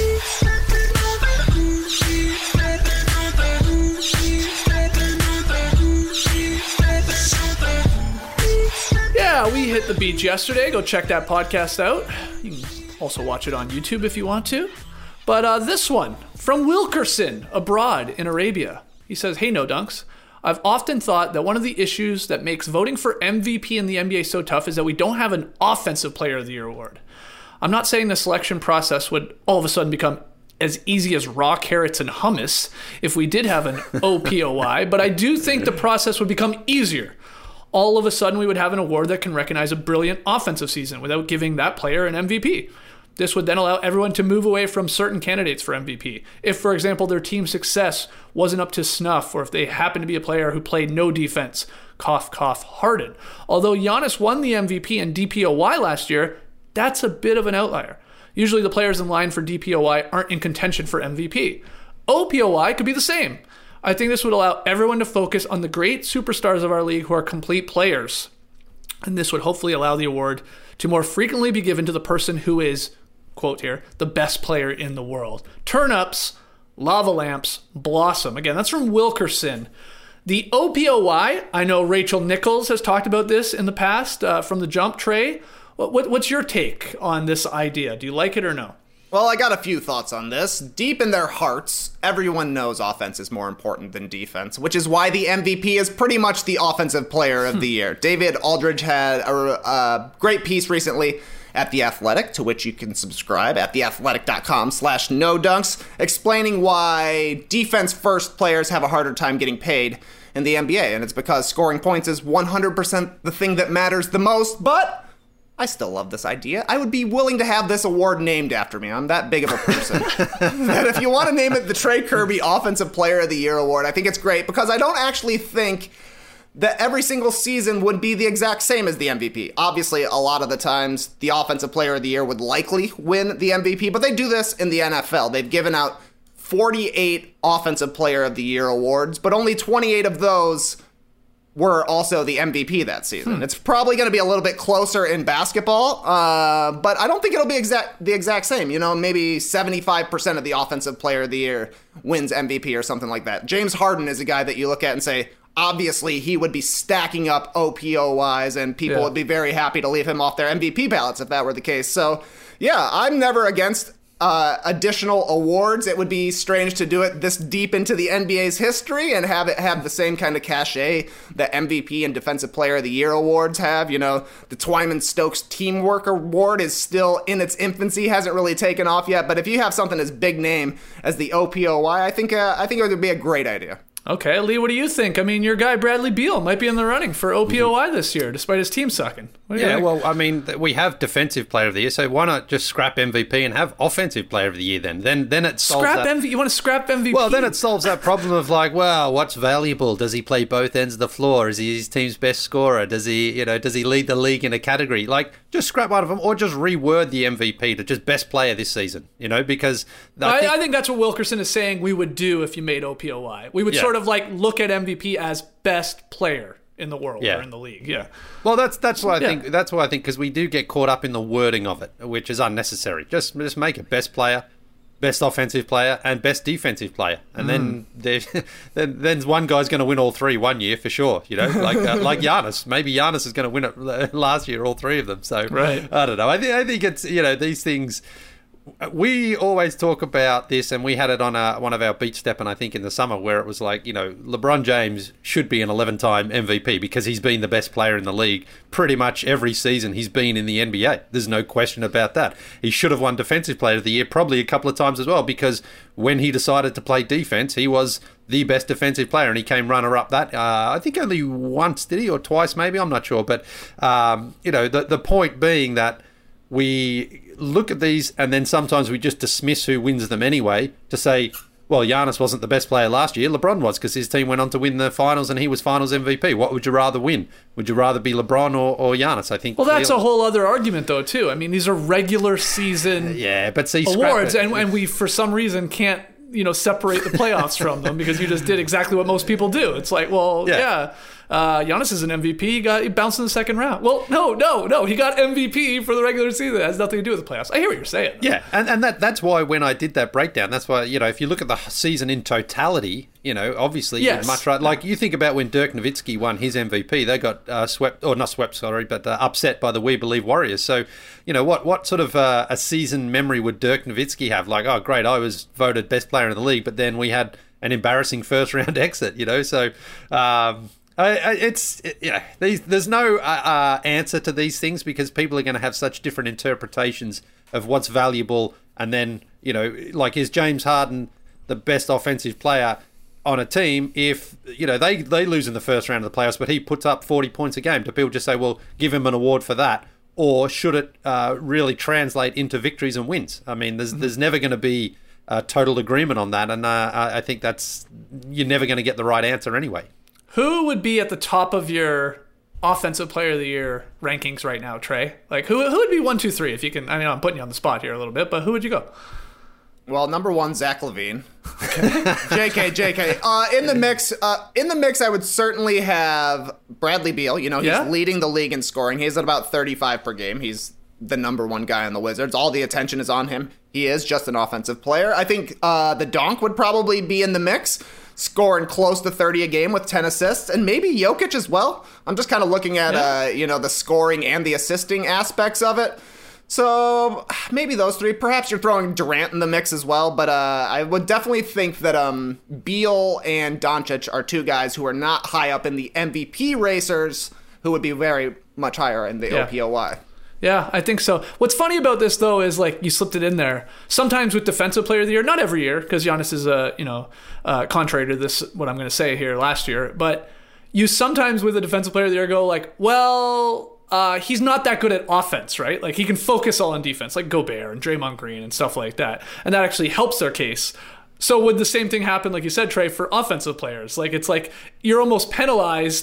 Yeah, we hit the beach yesterday. Go check that podcast out. You can also watch it on YouTube if you want to. But this one, from Wilkerson, abroad in Arabia. He says, hey, No Dunks. I've often thought that one of the issues that makes voting for MVP in the NBA so tough is that we don't have an Offensive Player of the Year award. I'm not saying the selection process would all of a sudden become as easy as raw carrots and hummus if we did have an OPOY, but I do think the process would become easier. All of a sudden, we would have an award that can recognize a brilliant offensive season without giving that player an MVP. This would then allow everyone to move away from certain candidates for MVP. If, for example, their team's success wasn't up to snuff, or if they happened to be a player who played no defense, cough, cough, Harden. Although Giannis won the MVP and DPOY last year, that's a bit of an outlier. Usually the players in line for DPOY aren't in contention for MVP. OPOY could be the same. I think this would allow everyone to focus on the great superstars of our league who are complete players. And this would hopefully allow the award to more frequently be given to the person who is, quote here, the best player in the world. Turn-ups, lava lamps, blossom. Again, that's from Wilkerson. The OPOY, I know Rachel Nichols has talked about this in the past from the Jump Trey. What's your take on this idea? Do you like it or no? Well, I got a few thoughts on this. Deep in their hearts, everyone knows offense is more important than defense, which is why the MVP is pretty much the Offensive Player of the Year. David Aldridge had a great piece recently at The Athletic, to which you can subscribe at theathletic.com/nodunks, explaining why defense-first players have a harder time getting paid in the NBA, and it's because scoring points is 100% the thing that matters the most, but I still love this idea. I would be willing to have this award named after me. I'm that big of a person. And if you want to name it the Trey Kirby Offensive Player of the Year Award, I think it's great because I don't actually think that every single season would be the exact same as the MVP. Obviously, a lot of the times, the Offensive Player of the Year would likely win the MVP, but they do this in the NFL. They've given out 48 Offensive Player of the Year awards, but only 28 of those were also the MVP that season. It's probably going to be a little bit closer in basketball, but I don't think it'll be the exact same. Maybe 75% of the Offensive Player of the Year wins MVP or something like that. James Harden is a guy that you look at and say, obviously, he would be stacking up OPO-wise, and people would be very happy to leave him off their MVP ballots if that were the case. So, yeah, I'm never against additional awards. It would be strange to do it this deep into the NBA's history and have it have the same kind of cachet that MVP and Defensive Player of the Year awards have. The Twyman Stokes Teamwork Award is still in its infancy, hasn't really taken off yet. But if you have something as big name as the OPOY, I think it would be a great idea. Okay, Lee, what do you think? I mean, your guy Bradley Beal might be in the running for OPOY this year, despite his team sucking. Well, I mean, we have Defensive Player of the Year, so why not just scrap MVP and have Offensive Player of the Year then? Then it solves You want to scrap MVP? Well, then it solves that problem of what's valuable? Does he play both ends of the floor? Is he his team's best scorer? Does he lead the league in a category? Just scrap one of them, or just reword the MVP to just best player this season. Because I think that's what Wilkerson is saying we would do if you made OPOY. We would sort of look at MVP as best player in the world or in the league. Yeah. Well, that's what I think. That's what I think, because we do get caught up in the wording of it, which is unnecessary. Just make it best player, best offensive player, and best defensive player, and then one guy's going to win all three one year for sure. Like Giannis. Maybe Giannis is going to win it last year, all three of them. So right. I don't know. I think it's these things. We always talk about this, and we had it on one of our beach stepping, I think, in the summer, where it was LeBron James should be an 11-time MVP because he's been the best player in the league pretty much every season he's been in the NBA. There's no question about that. He should have won Defensive Player of the Year probably a couple of times as well, because when he decided to play defense, he was the best defensive player, and he came runner-up that. I think only once, did he? Or twice, maybe? I'm not sure. But, the point being that we look at these and then sometimes we just dismiss who wins them anyway to say, well, Giannis wasn't the best player last year. LeBron was, because his team went on to win the finals and he was finals MVP. What would you rather win? Would you rather be LeBron or Giannis? I think. Well, that's a whole other argument, though, too. I mean, these are regular season awards, and we, for some reason, can't separate the playoffs from them because you just did exactly what most people do. It's like, well, Giannis is an MVP. He bounced in the second round. Well, no. He got MVP for the regular season. It has nothing to do with the playoffs. I hear what you're saying. Yeah, and that's why when I did that breakdown, that's why, if you look at the season in totality, obviously, you'd much right. Like, you think about when Dirk Nowitzki won his MVP, they got upset by the We Believe Warriors. So, what sort of a season memory would Dirk Nowitzki have? Like, oh, great, I was voted best player in the league, but then we had an embarrassing first round exit, So, there's no answer to these things because people are going to have such different interpretations of what's valuable. And then, is James Harden the best offensive player on a team if, they lose in the first round of the playoffs, but he puts up 40 points a game? Do people just say, well, give him an award for that? Or should it really translate into victories and wins? I mean, there's never going to be total agreement on that. And I think you're never going to get the right answer anyway. Who would be at the top of your Offensive Player of the Year rankings right now, Trey? Like, who would be 1, 2, 3? If you can, I mean, I'm putting you on the spot here a little bit, but who would you go? Well, number one, Zach LaVine. JK. In the mix, I would certainly have Bradley Beal. He's leading the league in scoring. He's at about 35 per game. He's the number one guy on the Wizards. All the attention is on him. He is just an offensive player. I think the Donk would probably be in the mix, scoring close to 30 a game with 10 assists, and maybe Jokic as well. I'm just kind of looking at the scoring and the assisting aspects of it. So maybe those three. Perhaps you're throwing Durant in the mix as well, but I would definitely think that Beal and Doncic are two guys who are not high up in the MVP racers, who would be very much higher in the OPOY. Yeah, I think so. What's funny about this, though, is you slipped it in there. Sometimes with Defensive Player of the Year, not every year, because Giannis is contrary to this, what I'm going to say here last year, but you sometimes with the Defensive Player of the Year go he's not that good at offense, right? Like, he can focus all on defense, like Gobert and Draymond Green and stuff like that, and that actually helps their case. So would the same thing happen, like you said, Trey, for offensive players? Like, it's like you're almost penalized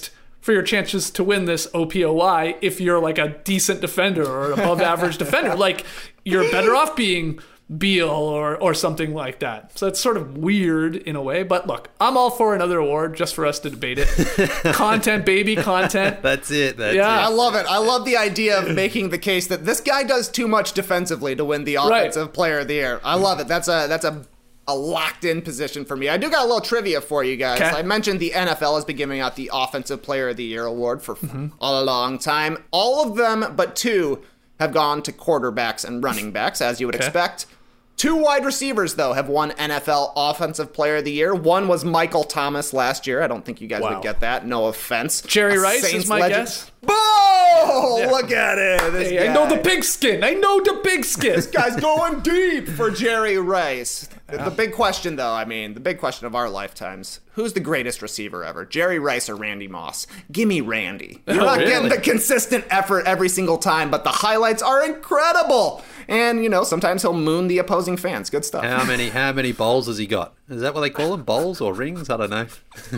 for your chances to win this OPOY if you're like a decent defender or an above average defender. Like, you're better off being Beal or something like that. So it's sort of weird in a way. But look, I'm all for another award just for us to debate it. Content, baby, content. That's it. I love it. I love the idea of making the case that this guy does too much defensively to win the Offensive Player of the Year. I love it. That's a locked-in position for me. I do got a little trivia for you guys. Okay. I mentioned the NFL has been giving out the Offensive Player of the Year award for a long time. All of them but 2 have gone to quarterbacks and running backs, as you would expect. 2 wide receivers, though, have won NFL Offensive Player of the Year. One was Michael Thomas last year. I don't think you guys would get that. No offense. Jerry Rice is my guess. Boom! Look at it. This guy. I know the pigskin. This guy's going deep for Jerry Rice. The big question, though, the big question of our lifetimes, who's the greatest receiver ever? Jerry Rice or Randy Moss? Gimme Randy. You're not getting the consistent effort every single time, but the highlights are incredible. And, sometimes he'll moon the opposing fans. Good stuff. How many bowls has he got? Is that what they call them? Bowls or rings? I don't know.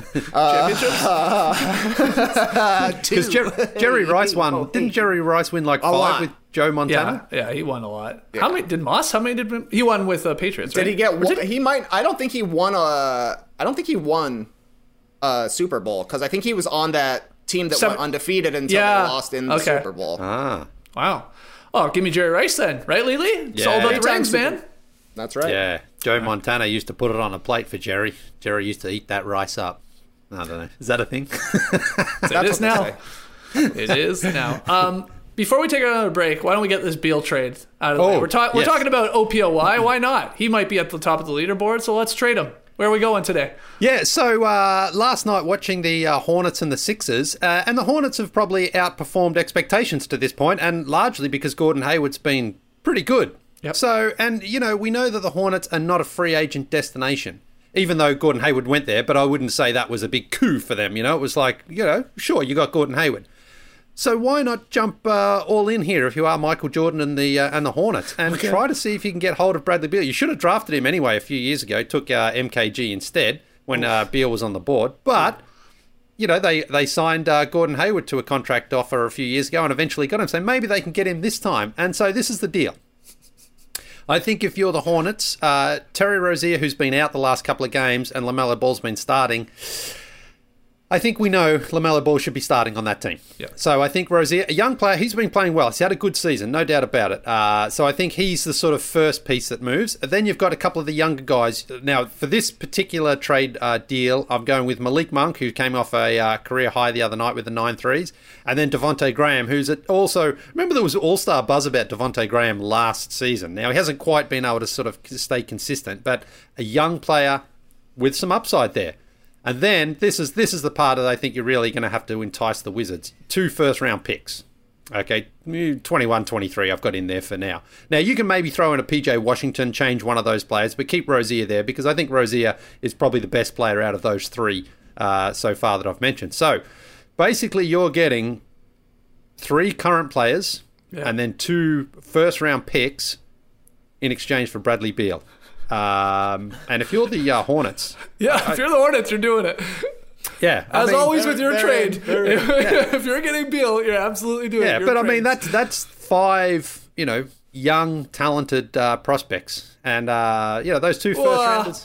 Because Jerry Rice won. Didn't Jerry Rice win like 5 with Joe Montana? Yeah, he won a lot. Yeah. How many did Moss? How many did he won with Patriots? Right? Did he get one? He might. I don't think he won a Super Bowl, because I think he was on that team that went undefeated until they lost in the Super Bowl. Wow. Oh, give me Jerry Rice then, right, Lily? It's all about the rings, man. That's right. Yeah, Joe Montana used to put it on a plate for Jerry. Jerry used to eat that rice up. I don't know. Is that a thing? It is now. It is now. Before we take another break, why don't we get this Beal trade out of the way? We're talking about OPOY. Why not? He might be at the top of the leaderboard, so let's trade him. Where are we going today? Yeah, so last night watching the Hornets and the Sixers, and the Hornets have probably outperformed expectations to this point, and largely because Gordon Hayward's been pretty good. Yep. So, and we know that the Hornets are not a free agent destination, even though Gordon Hayward went there, but I wouldn't say that was a big coup for them. It was like, sure, you got Gordon Hayward. So why not jump all in here if you are Michael Jordan and the Hornets and try to see if you can get hold of Bradley Beal? You should have drafted him anyway a few years ago. Took MKG instead when Beal was on the board. But, they signed Gordon Hayward to a contract offer a few years ago and eventually got him. So maybe they can get him this time. And so this is the deal. I think if you're the Hornets, Terry Rozier, who's been out the last couple of games, and LaMelo Ball's been starting, I think we know LaMelo Ball should be starting on that team. Yeah. So I think Rozier, a young player, he's been playing well. He's had a good season, no doubt about it. So I think he's the sort of first piece that moves. Then you've got a couple of the younger guys. Now, for this particular trade deal, I'm going with Malik Monk, who came off a career high the other night with the 9 threes. And then Devontae Graham, who's also... Remember there was all-star buzz about Devontae Graham last season. Now, he hasn't quite been able to sort of stay consistent, but a young player with some upside there. And then this is the part that I think you're really going to have to entice the Wizards. 2 first-round picks. Okay, 21, 23 I've got in there for now. Now, you can maybe throw in a PJ Washington, change one of those players, but keep Rozier there because I think Rozier is probably the best player out of those 3 so far that I've mentioned. So, basically, you're getting 3 current players and then 2 first-round picks in exchange for Bradley Beal. And if you're the Hornets... if you're the Hornets, you're doing it. Yeah. As always with your trade. If you're getting Beal, you're absolutely doing it. Yeah, but I mean, that's 5, young, talented prospects. And, those 2 first-rounders...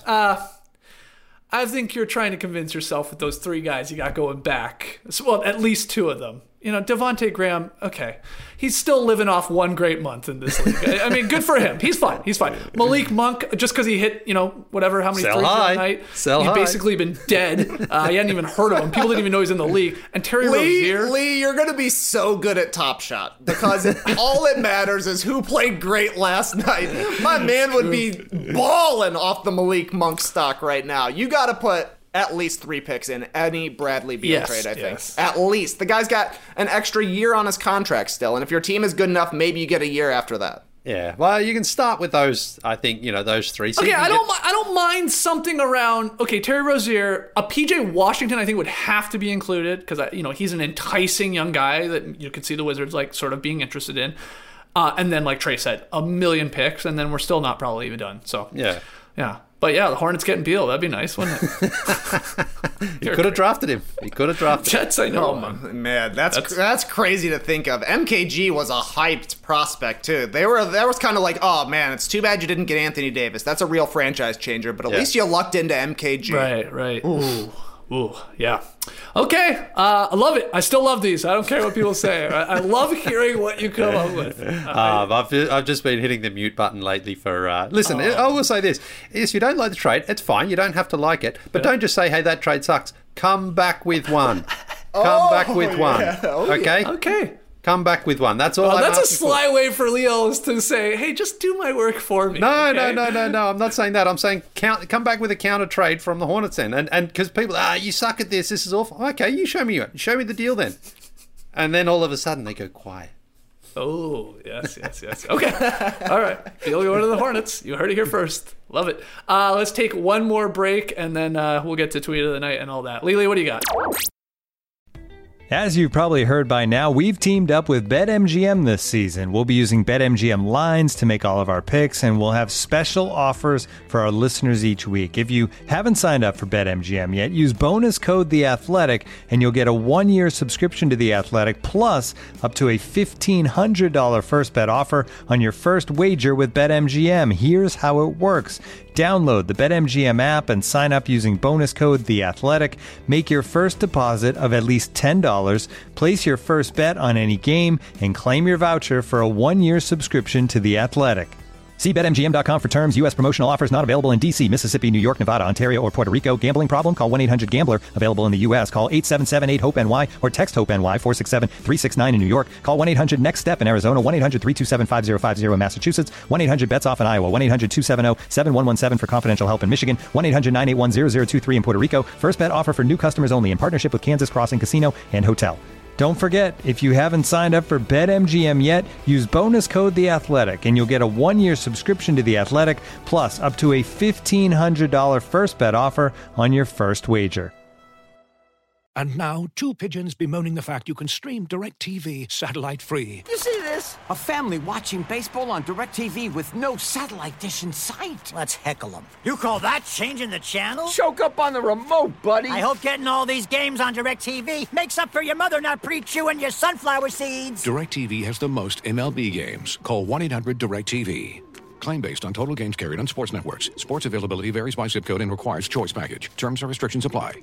I think you're trying to convince yourself with those 3 guys you got going back. Well, at least 2 of them. Devontae Graham, okay. He's still living off 1 great month in this league. I mean, good for him. He's fine. Malik Monk, just because he hit, whatever, how many threes that night. He's basically been dead. You hadn't even heard of him. People didn't even know he's in the league. And Terry Rozier. Lee, you're going to be so good at Top Shot because all it matters is who played great last night. My man would be balling off the Malik Monk stock right now. You got to put at least 3 picks in any Bradley Beal trade, I think. Yes. At least. The guy's got an extra year on his contract still, and if your team is good enough, maybe you get a year after that. Yeah, well, you can start with those, I think, those 3. So I don't mind something around, Terry Rozier, a PJ Washington I think would have to be included, because, he's an enticing young guy that you could see the Wizards, sort of being interested in. And then, like Trey said, 1 million picks, and then we're still not probably even done. So, yeah. But But yeah, the Hornets getting Beal. That'd be nice, wouldn't it? You could have drafted him. You could have drafted him. Jets, I know. Oh, man, that's crazy to think of. MKG was a hyped prospect too. That was kind of like, oh man, it's too bad you didn't get Anthony Davis. That's a real franchise changer. But at least you lucked into MKG. Right. Ooh, yeah. Okay, I love it. I still love these. I don't care what people say. I love hearing what you come up with. I've just been hitting the mute button lately for... listen, I will say this. If you don't like the trade, it's fine. You don't have to like it. But don't just say, hey, that trade sucks. Come back with one. Come back with one. Okay? Okay. Come back with one. That's all I'm That's asking a sly way for Leo is to say, hey, just do my work for me. No. Okay? I'm not saying that. I'm saying come back with a counter trade from the Hornets then. And because people, you suck at this. This is awful. Okay, you show me the deal then. And then all of a sudden they go quiet. Oh, yes. Okay. All right. Deal going to the Hornets. You heard it here first. Love it. Let's take one more break, and then we'll get to Tweet of the Night and all that. Lily, what do you got? As you've probably heard by now, we've teamed up with BetMGM this season. We'll be using BetMGM lines to make all of our picks, and we'll have special offers for our listeners each week. If you haven't signed up for BetMGM yet, use bonus code The Athletic, and you'll get a 1-year subscription to The Athletic, plus up to a $1,500 first bet offer on your first wager with BetMGM. Here's how it works. Download the BetMGM app and sign up using bonus code The Athletic. Make your first deposit of at least $10. Place your first bet on any game and claim your voucher for a 1-year subscription to The Athletic. See BetMGM.com for terms. U.S. promotional offers not available in D.C., Mississippi, New York, Nevada, Ontario, or Puerto Rico. Gambling problem? Call 1-800-GAMBLER. Available in the U.S. Call 877-8-HOPE-NY or text HOPE-NY 467-369 in New York. Call 1-800-NEXT-STEP in Arizona. 1-800-327-5050 in Massachusetts. 1-800-BETS-OFF in Iowa. 1-800-270-7117 for confidential help in Michigan. 1-800-981-0023 in Puerto Rico. First bet offer for new customers only in partnership with Kansas Crossing Casino and Hotel. Don't forget, if you haven't signed up for BetMGM yet, use bonus code The Athletic, and you'll get a 1-year subscription to The Athletic, plus up to a $1,500 first bet offer on your first wager. And now, two pigeons bemoaning the fact you can stream DirecTV satellite-free. You see this? A family watching baseball on DirecTV with no satellite dish in sight. Let's heckle them. You call that changing the channel? Choke up on the remote, buddy. I hope getting all these games on DirecTV makes up for your mother not pre-chewing your sunflower seeds. DirecTV has the most MLB games. Call 1-800-DirecTV. Claim based on total games carried on sports networks. Sports availability varies by zip code and requires choice package. Terms and restrictions apply.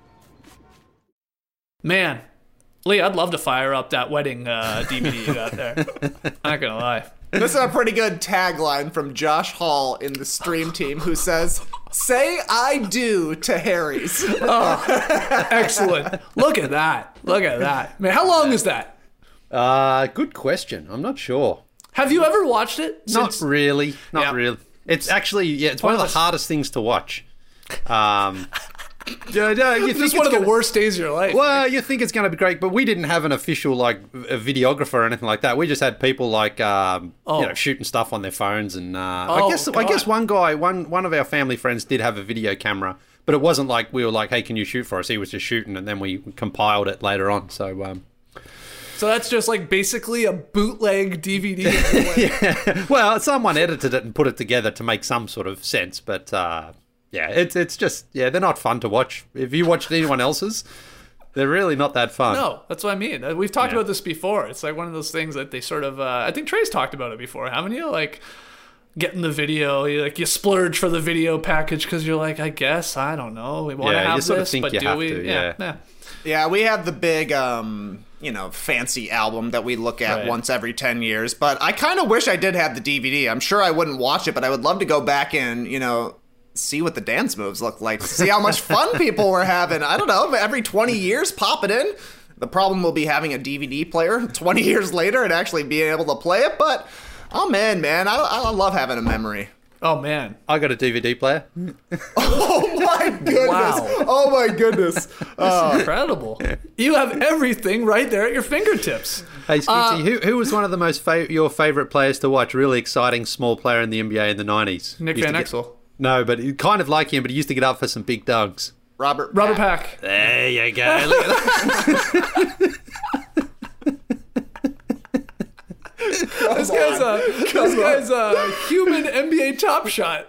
Man, Lee, I'd love to fire up that wedding DVD you got there. Not gonna lie. This is a pretty good tagline from Josh Hall in the stream team, who says, "Say I do to Harry's." Oh, excellent. Look at that. Man, how long is that? Good question. I'm not sure. Have you ever watched it? Not really. It's actually, it's one of the hardest things to watch. You think it's one of the worst days of your life. Well, you think it's going to be great, but we didn't have an official a videographer or anything like that. We just had people shooting stuff on their phones, and I guess one guy, one of our family friends, did have a video camera, but it wasn't like we were like, "Hey, can you shoot for us?" He was just shooting, and then we compiled it later on. So that's just like basically a bootleg DVD. Yeah. Well, someone edited it and put it together to make some sort of sense, but. Yeah, it's just, they're not fun to watch. If you watched anyone else's, they're really not that fun. No, that's what I mean. We've talked about this before. It's like one of those things that they sort of, I think Trey's talked about it before, haven't you? Like, getting the video, you splurge for the video package because you're like, I guess, I don't know, we want to have this, but do we? Yeah, we have the big, fancy album that we look at once every 10 years, but I kind of wish I did have the DVD. I'm sure I wouldn't watch it, but I would love to go back and, see what the dance moves look like, see how much fun people were having. I don't know, every 20 years, pop it in. The problem will be having a DVD player 20 years later and actually being able to play it, but I'm in, man. I love having a memory. Oh, man. I got a DVD player. Oh, my goodness. Wow. Oh, my goodness. That's incredible. You have everything right there at your fingertips. Hey, Skeetsy, who was one of the most your favorite players to watch? Really exciting small player in the NBA in the 90s. Nick Van Exel. No, but kind of like him, but he used to get up for some big dunks. Robert Pack. There you go. Look at that. This guy's a human NBA Top Shot.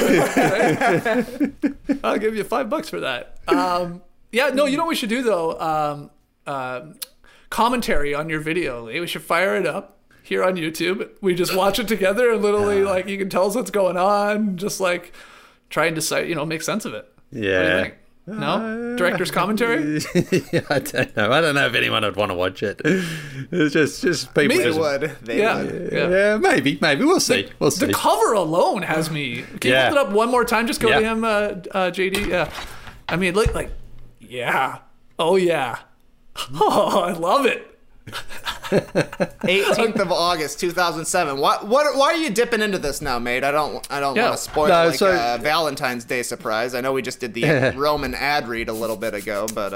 Right? I'll give you $5 for that. Yeah, no, you know what we should do though? Commentary on your video, Lee. We should fire it up here on YouTube. We just watch it together and literally like you can tell us what's going on, just like try and decide, make sense of it. Yeah. What do you think? No? Director's commentary? Yeah, I don't know. I don't know if anyone would want to watch it. It's just people. They would. Yeah. Maybe. We'll see. The cover alone has me. Can you hold it up one more time? Just go to him, JD. Yeah. I mean, like, yeah. Oh, yeah. Oh, I love it. 18th of August 2007. Why are you dipping into this now, mate? I don't want to spoil Valentine's Day surprise. I know we just did the Roman ad read a little bit ago, but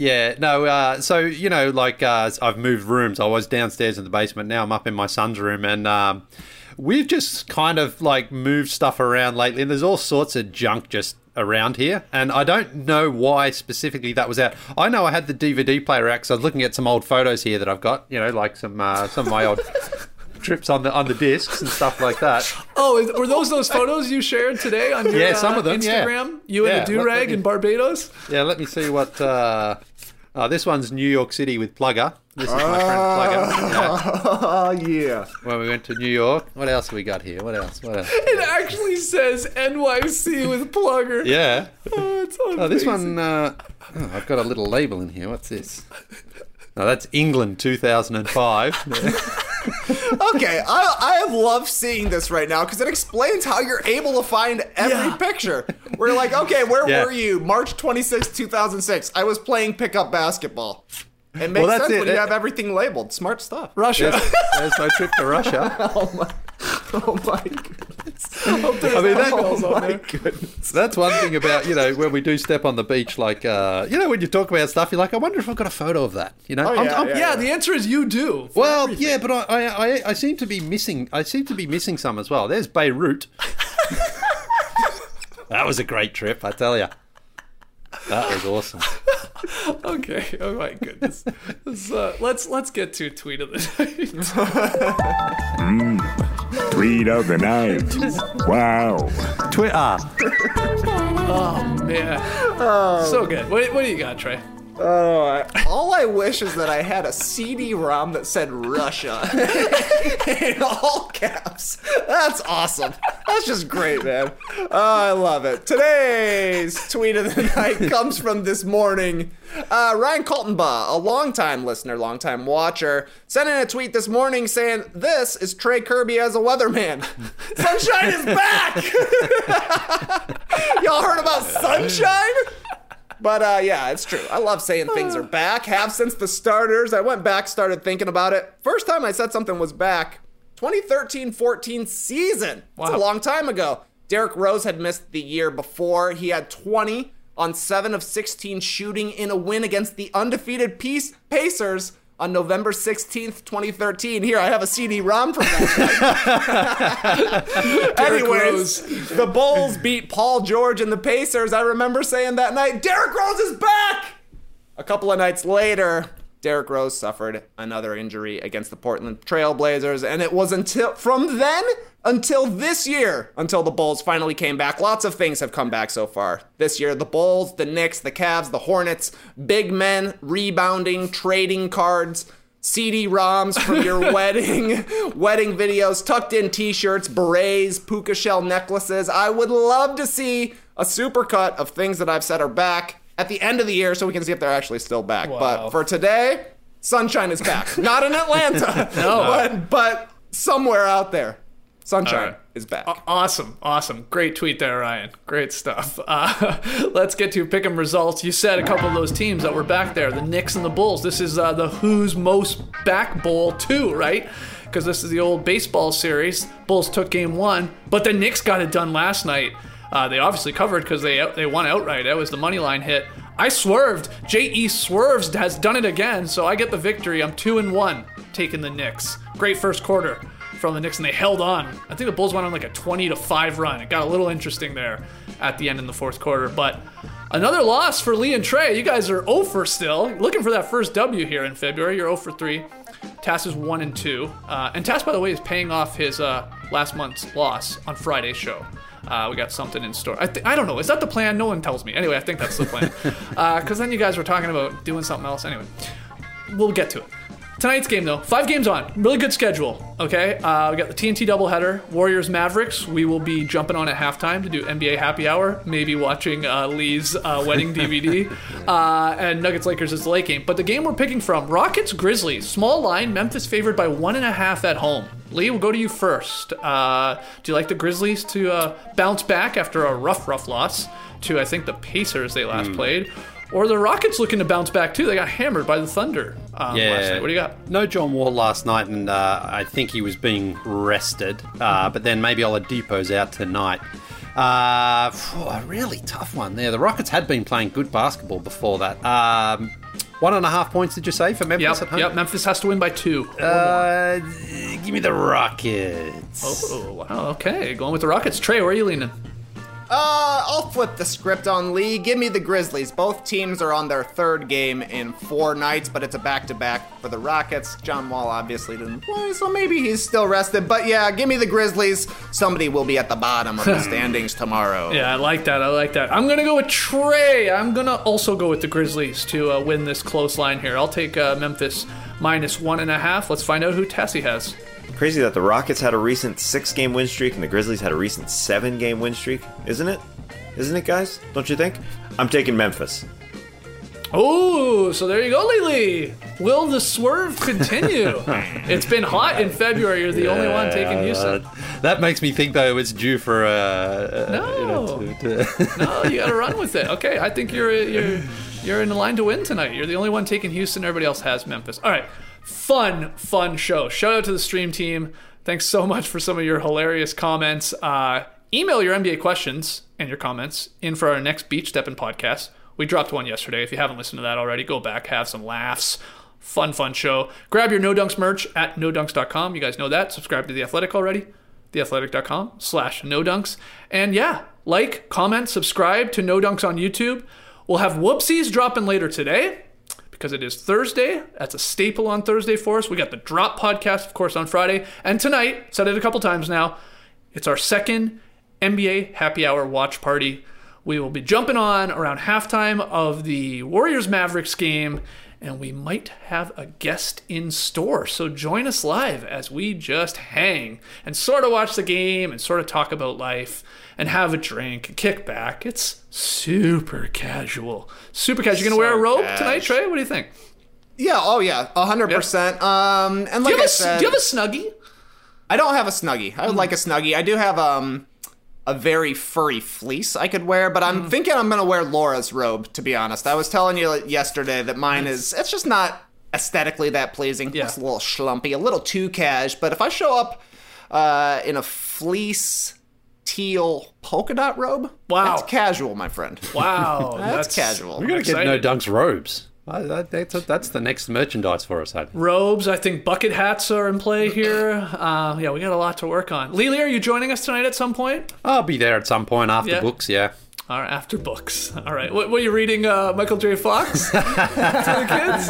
I've moved rooms. I was downstairs in the basement. Now I'm up in my son's room, and we've just kind of like moved stuff around lately, and there's all sorts of junk just around here, and I don't know why specifically that was out. I know I had the DVD player out because I was looking at some old photos here that I've got, like some of my old trips on the discs and stuff like that. Oh, were those photos you shared today on your some of them, Instagram? You and the do-rag in Barbados? Yeah, let me see what... this one's New York City with Plugger. This is my friend Plugger. Oh, yeah. When we went to New York. What else have we got here? What else? It actually says NYC with Plugger. Yeah. Oh, it's amazing. This one, I've got a little label in here. What's this? No, that's England 2005. Okay, I love seeing this right now because it explains how you're able to find every picture. We're like, okay, where were you? March 26, 2006. I was playing pickup basketball. It makes sense when you have everything labeled. Smart stuff. Russia. There's my trip to Russia. Oh my goodness. Goodness. That's one thing about, when we do step on the beach, like, when you talk about stuff, you're like, I wonder if I've got a photo of that, The answer is you do. Well, everything. Yeah, but I seem to be missing some as well. There's Beirut. That was a great trip, I tell you. That was awesome. Okay. Oh my goodness. Let's get to tweet of the night. Tweet of the night. Wow. Twitter. Oh man. So good. What do you got, Trey? All I wish is that I had a CD-ROM that said Russia in all caps. That's awesome. That's just great, man. Oh, I love it. Today's tweet of the night comes from this morning. Ryan Kaltenbaugh, a longtime listener, longtime watcher, sent in a tweet this morning saying, "This is Trey Kirby as a weatherman. Sunshine is back!" Y'all heard about sunshine? But it's true. I love saying things are back. Have since the starters. I went back, started thinking about it. First time I said something was back, 2013-14 season. Wow. That's a long time ago. Derrick Rose had missed the year before. He had 20 on 7 of 16 shooting in a win against the undefeated Pacers on November 16th, 2013. Here, I have a CD-ROM from that. Anyways, the Bulls beat Paul George and the Pacers. I remember saying that night, Derrick Rose is back! A couple of nights later, Derrick Rose suffered another injury against the Portland Trail Blazers, and it was from then until this year, until the Bulls finally came back. Lots of things have come back so far. This year, the Bulls, the Knicks, the Cavs, the Hornets, big men, rebounding, trading cards, CD-ROMs from your wedding videos, tucked in t-shirts, berets, puka shell necklaces. I would love to see a supercut of things that I've said are back at the end of the year so we can see if they're actually still back. Wow. But for today, sunshine is back. Not in Atlanta, but somewhere out there. Sunshine is back. Awesome. Great tweet there, Ryan. Great stuff. Let's get to pick 'em results. You said a couple of those teams that were back there, the Knicks and the Bulls. This is the Who's Most Back Bowl 2, right? Because this is the old baseball series. Bulls took game 1, but the Knicks got it done last night. They obviously covered because they won outright. That was the money line hit. I swerved. J.E. Swerves has done it again, so I get the victory. I'm 2-1 taking the Knicks. Great first quarter from the Knicks, and they held on. I think the Bulls went on like a 20-5 run. It got a little interesting there at the end in the fourth quarter. But another loss for Lee and Trey. You guys are 0 for still. Looking for that first W here in February. You're 0 for 3. Tass is 1-2. And Tass, by the way, is paying off his last month's loss on Friday's show. We got something in store. I don't know. Is that the plan? No one tells me. Anyway, I think that's the plan. Because then you guys were talking about doing something else. Anyway, we'll get to it. Tonight's game, though, 5 games on. Really good schedule, okay? We got the TNT doubleheader, Warriors-Mavericks. We will be jumping on at halftime to do NBA happy hour, maybe watching Lee's wedding DVD. And Nuggets-Lakers is the late game. But the game we're picking from, Rockets-Grizzlies. Small line, Memphis favored by 1.5 at home. Lee, we'll go to you first. Do you like the Grizzlies to bounce back after a rough loss to, I think, the Pacers they last played? Or the Rockets looking to bounce back, too. They got hammered by the Thunder last night. What do you got? No John Wall last night, and I think he was being rested. But then maybe Oladipo's out tonight. A really tough one there. The Rockets had been playing good basketball before that. 1.5 points, did you say, for Memphis at home? Yep, Memphis has to win by 2. Give me the Rockets. Oh, wow, okay. Going with the Rockets. Trey, where are you leaning? I'll flip the script on Lee. Give me the Grizzlies. Both teams are on their 3rd game in 4 nights, but it's a back-to-back for the Rockets. John Wall obviously didn't play, so maybe he's still rested. But yeah, give me the Grizzlies. Somebody will be at the bottom of the standings tomorrow. Yeah, I like that. I'm going to go with Trey. I'm going to also go with the Grizzlies to win this close line here. I'll take Memphis minus 1.5. Let's find out who Tassie has. Crazy that the Rockets had a recent 6-game win streak and the Grizzlies had a recent 7-game win streak, isn't it? Isn't it, guys? Don't you think? I'm taking Memphis. Oh, so there you go, Lily. Will the swerve continue? It's been hot in February. You're the only one taking Houston. That makes me think, though, it's due for No, you got to run with it. Okay, I think you're in the line to win tonight. You're the only one taking Houston. Everybody else has Memphis. All right. Fun show. Shout out to the stream team. Thanks so much for some of your hilarious comments. Email your NBA questions and your comments in for our next Beach Steppin' podcast. We dropped one yesterday. If you haven't listened to that already, go back, have some laughs. Fun show. Grab your No Dunks merch at nodunks.com. You guys know that. Subscribe to The Athletic already. theathletic.com/nodunks. And yeah, like, comment, subscribe to No Dunks on YouTube. We'll have Whoopsies dropping later today, because it is Thursday. That's a staple on Thursday for us. We got the Drop podcast, of course, on Friday. And tonight, said it a couple times now, it's our 2nd NBA happy hour watch party. We will be jumping on around halftime of the Warriors-Mavericks game, and we might have a guest in store. So join us live as we just hang and sort of watch the game and sort of talk about life and have a drink and kick back. It's super casual. Super casual. You going to wear a robe tonight, Trey? What do you think? Yeah, 100%. Yep. And like I said... Do you have a Snuggie? I don't have a Snuggie. I would like a Snuggie. I do have a very furry fleece I could wear, but I'm thinking I'm going to wear Laura's robe, to be honest. I was telling you yesterday that mine it's just not aesthetically that pleasing. Yeah. It's a little schlumpy, a little too cash, but if I show up in a fleece teal polka dot robe, that's casual, my friend. Wow. that's casual. We're going to get No Dunks robes. That's the next merchandise for us, Hayden. Robes, I think bucket hats are in play here. Yeah, we got a lot to work on. Lily, are you joining us tonight at some point? I'll be there at some point after books, yeah. All right, after books. All right. What are you reading, Michael J. Fox? To the kids?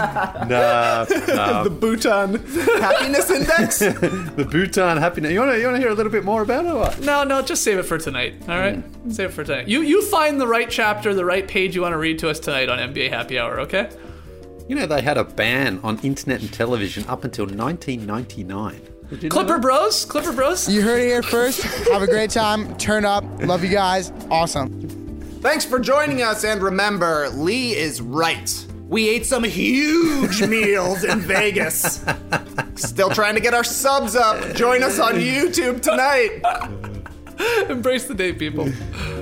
No. The Bhutan Happiness Index? The Bhutan Happiness. You want to hear a little bit more about it or what? No, just save it for tonight. All right? Save it for tonight. You find the right chapter, the right page you want to read to us tonight on NBA Happy Hour, okay? You know, they had a ban on internet and television up until 1999. Clipper Bros? You heard it here first. Have a great time. Turn up. Love you guys. Awesome. Thanks for joining us, and remember, Lee is right. We ate some huge meals in Vegas. Still trying to get our subs up. Join us on YouTube tonight. Embrace the day, people.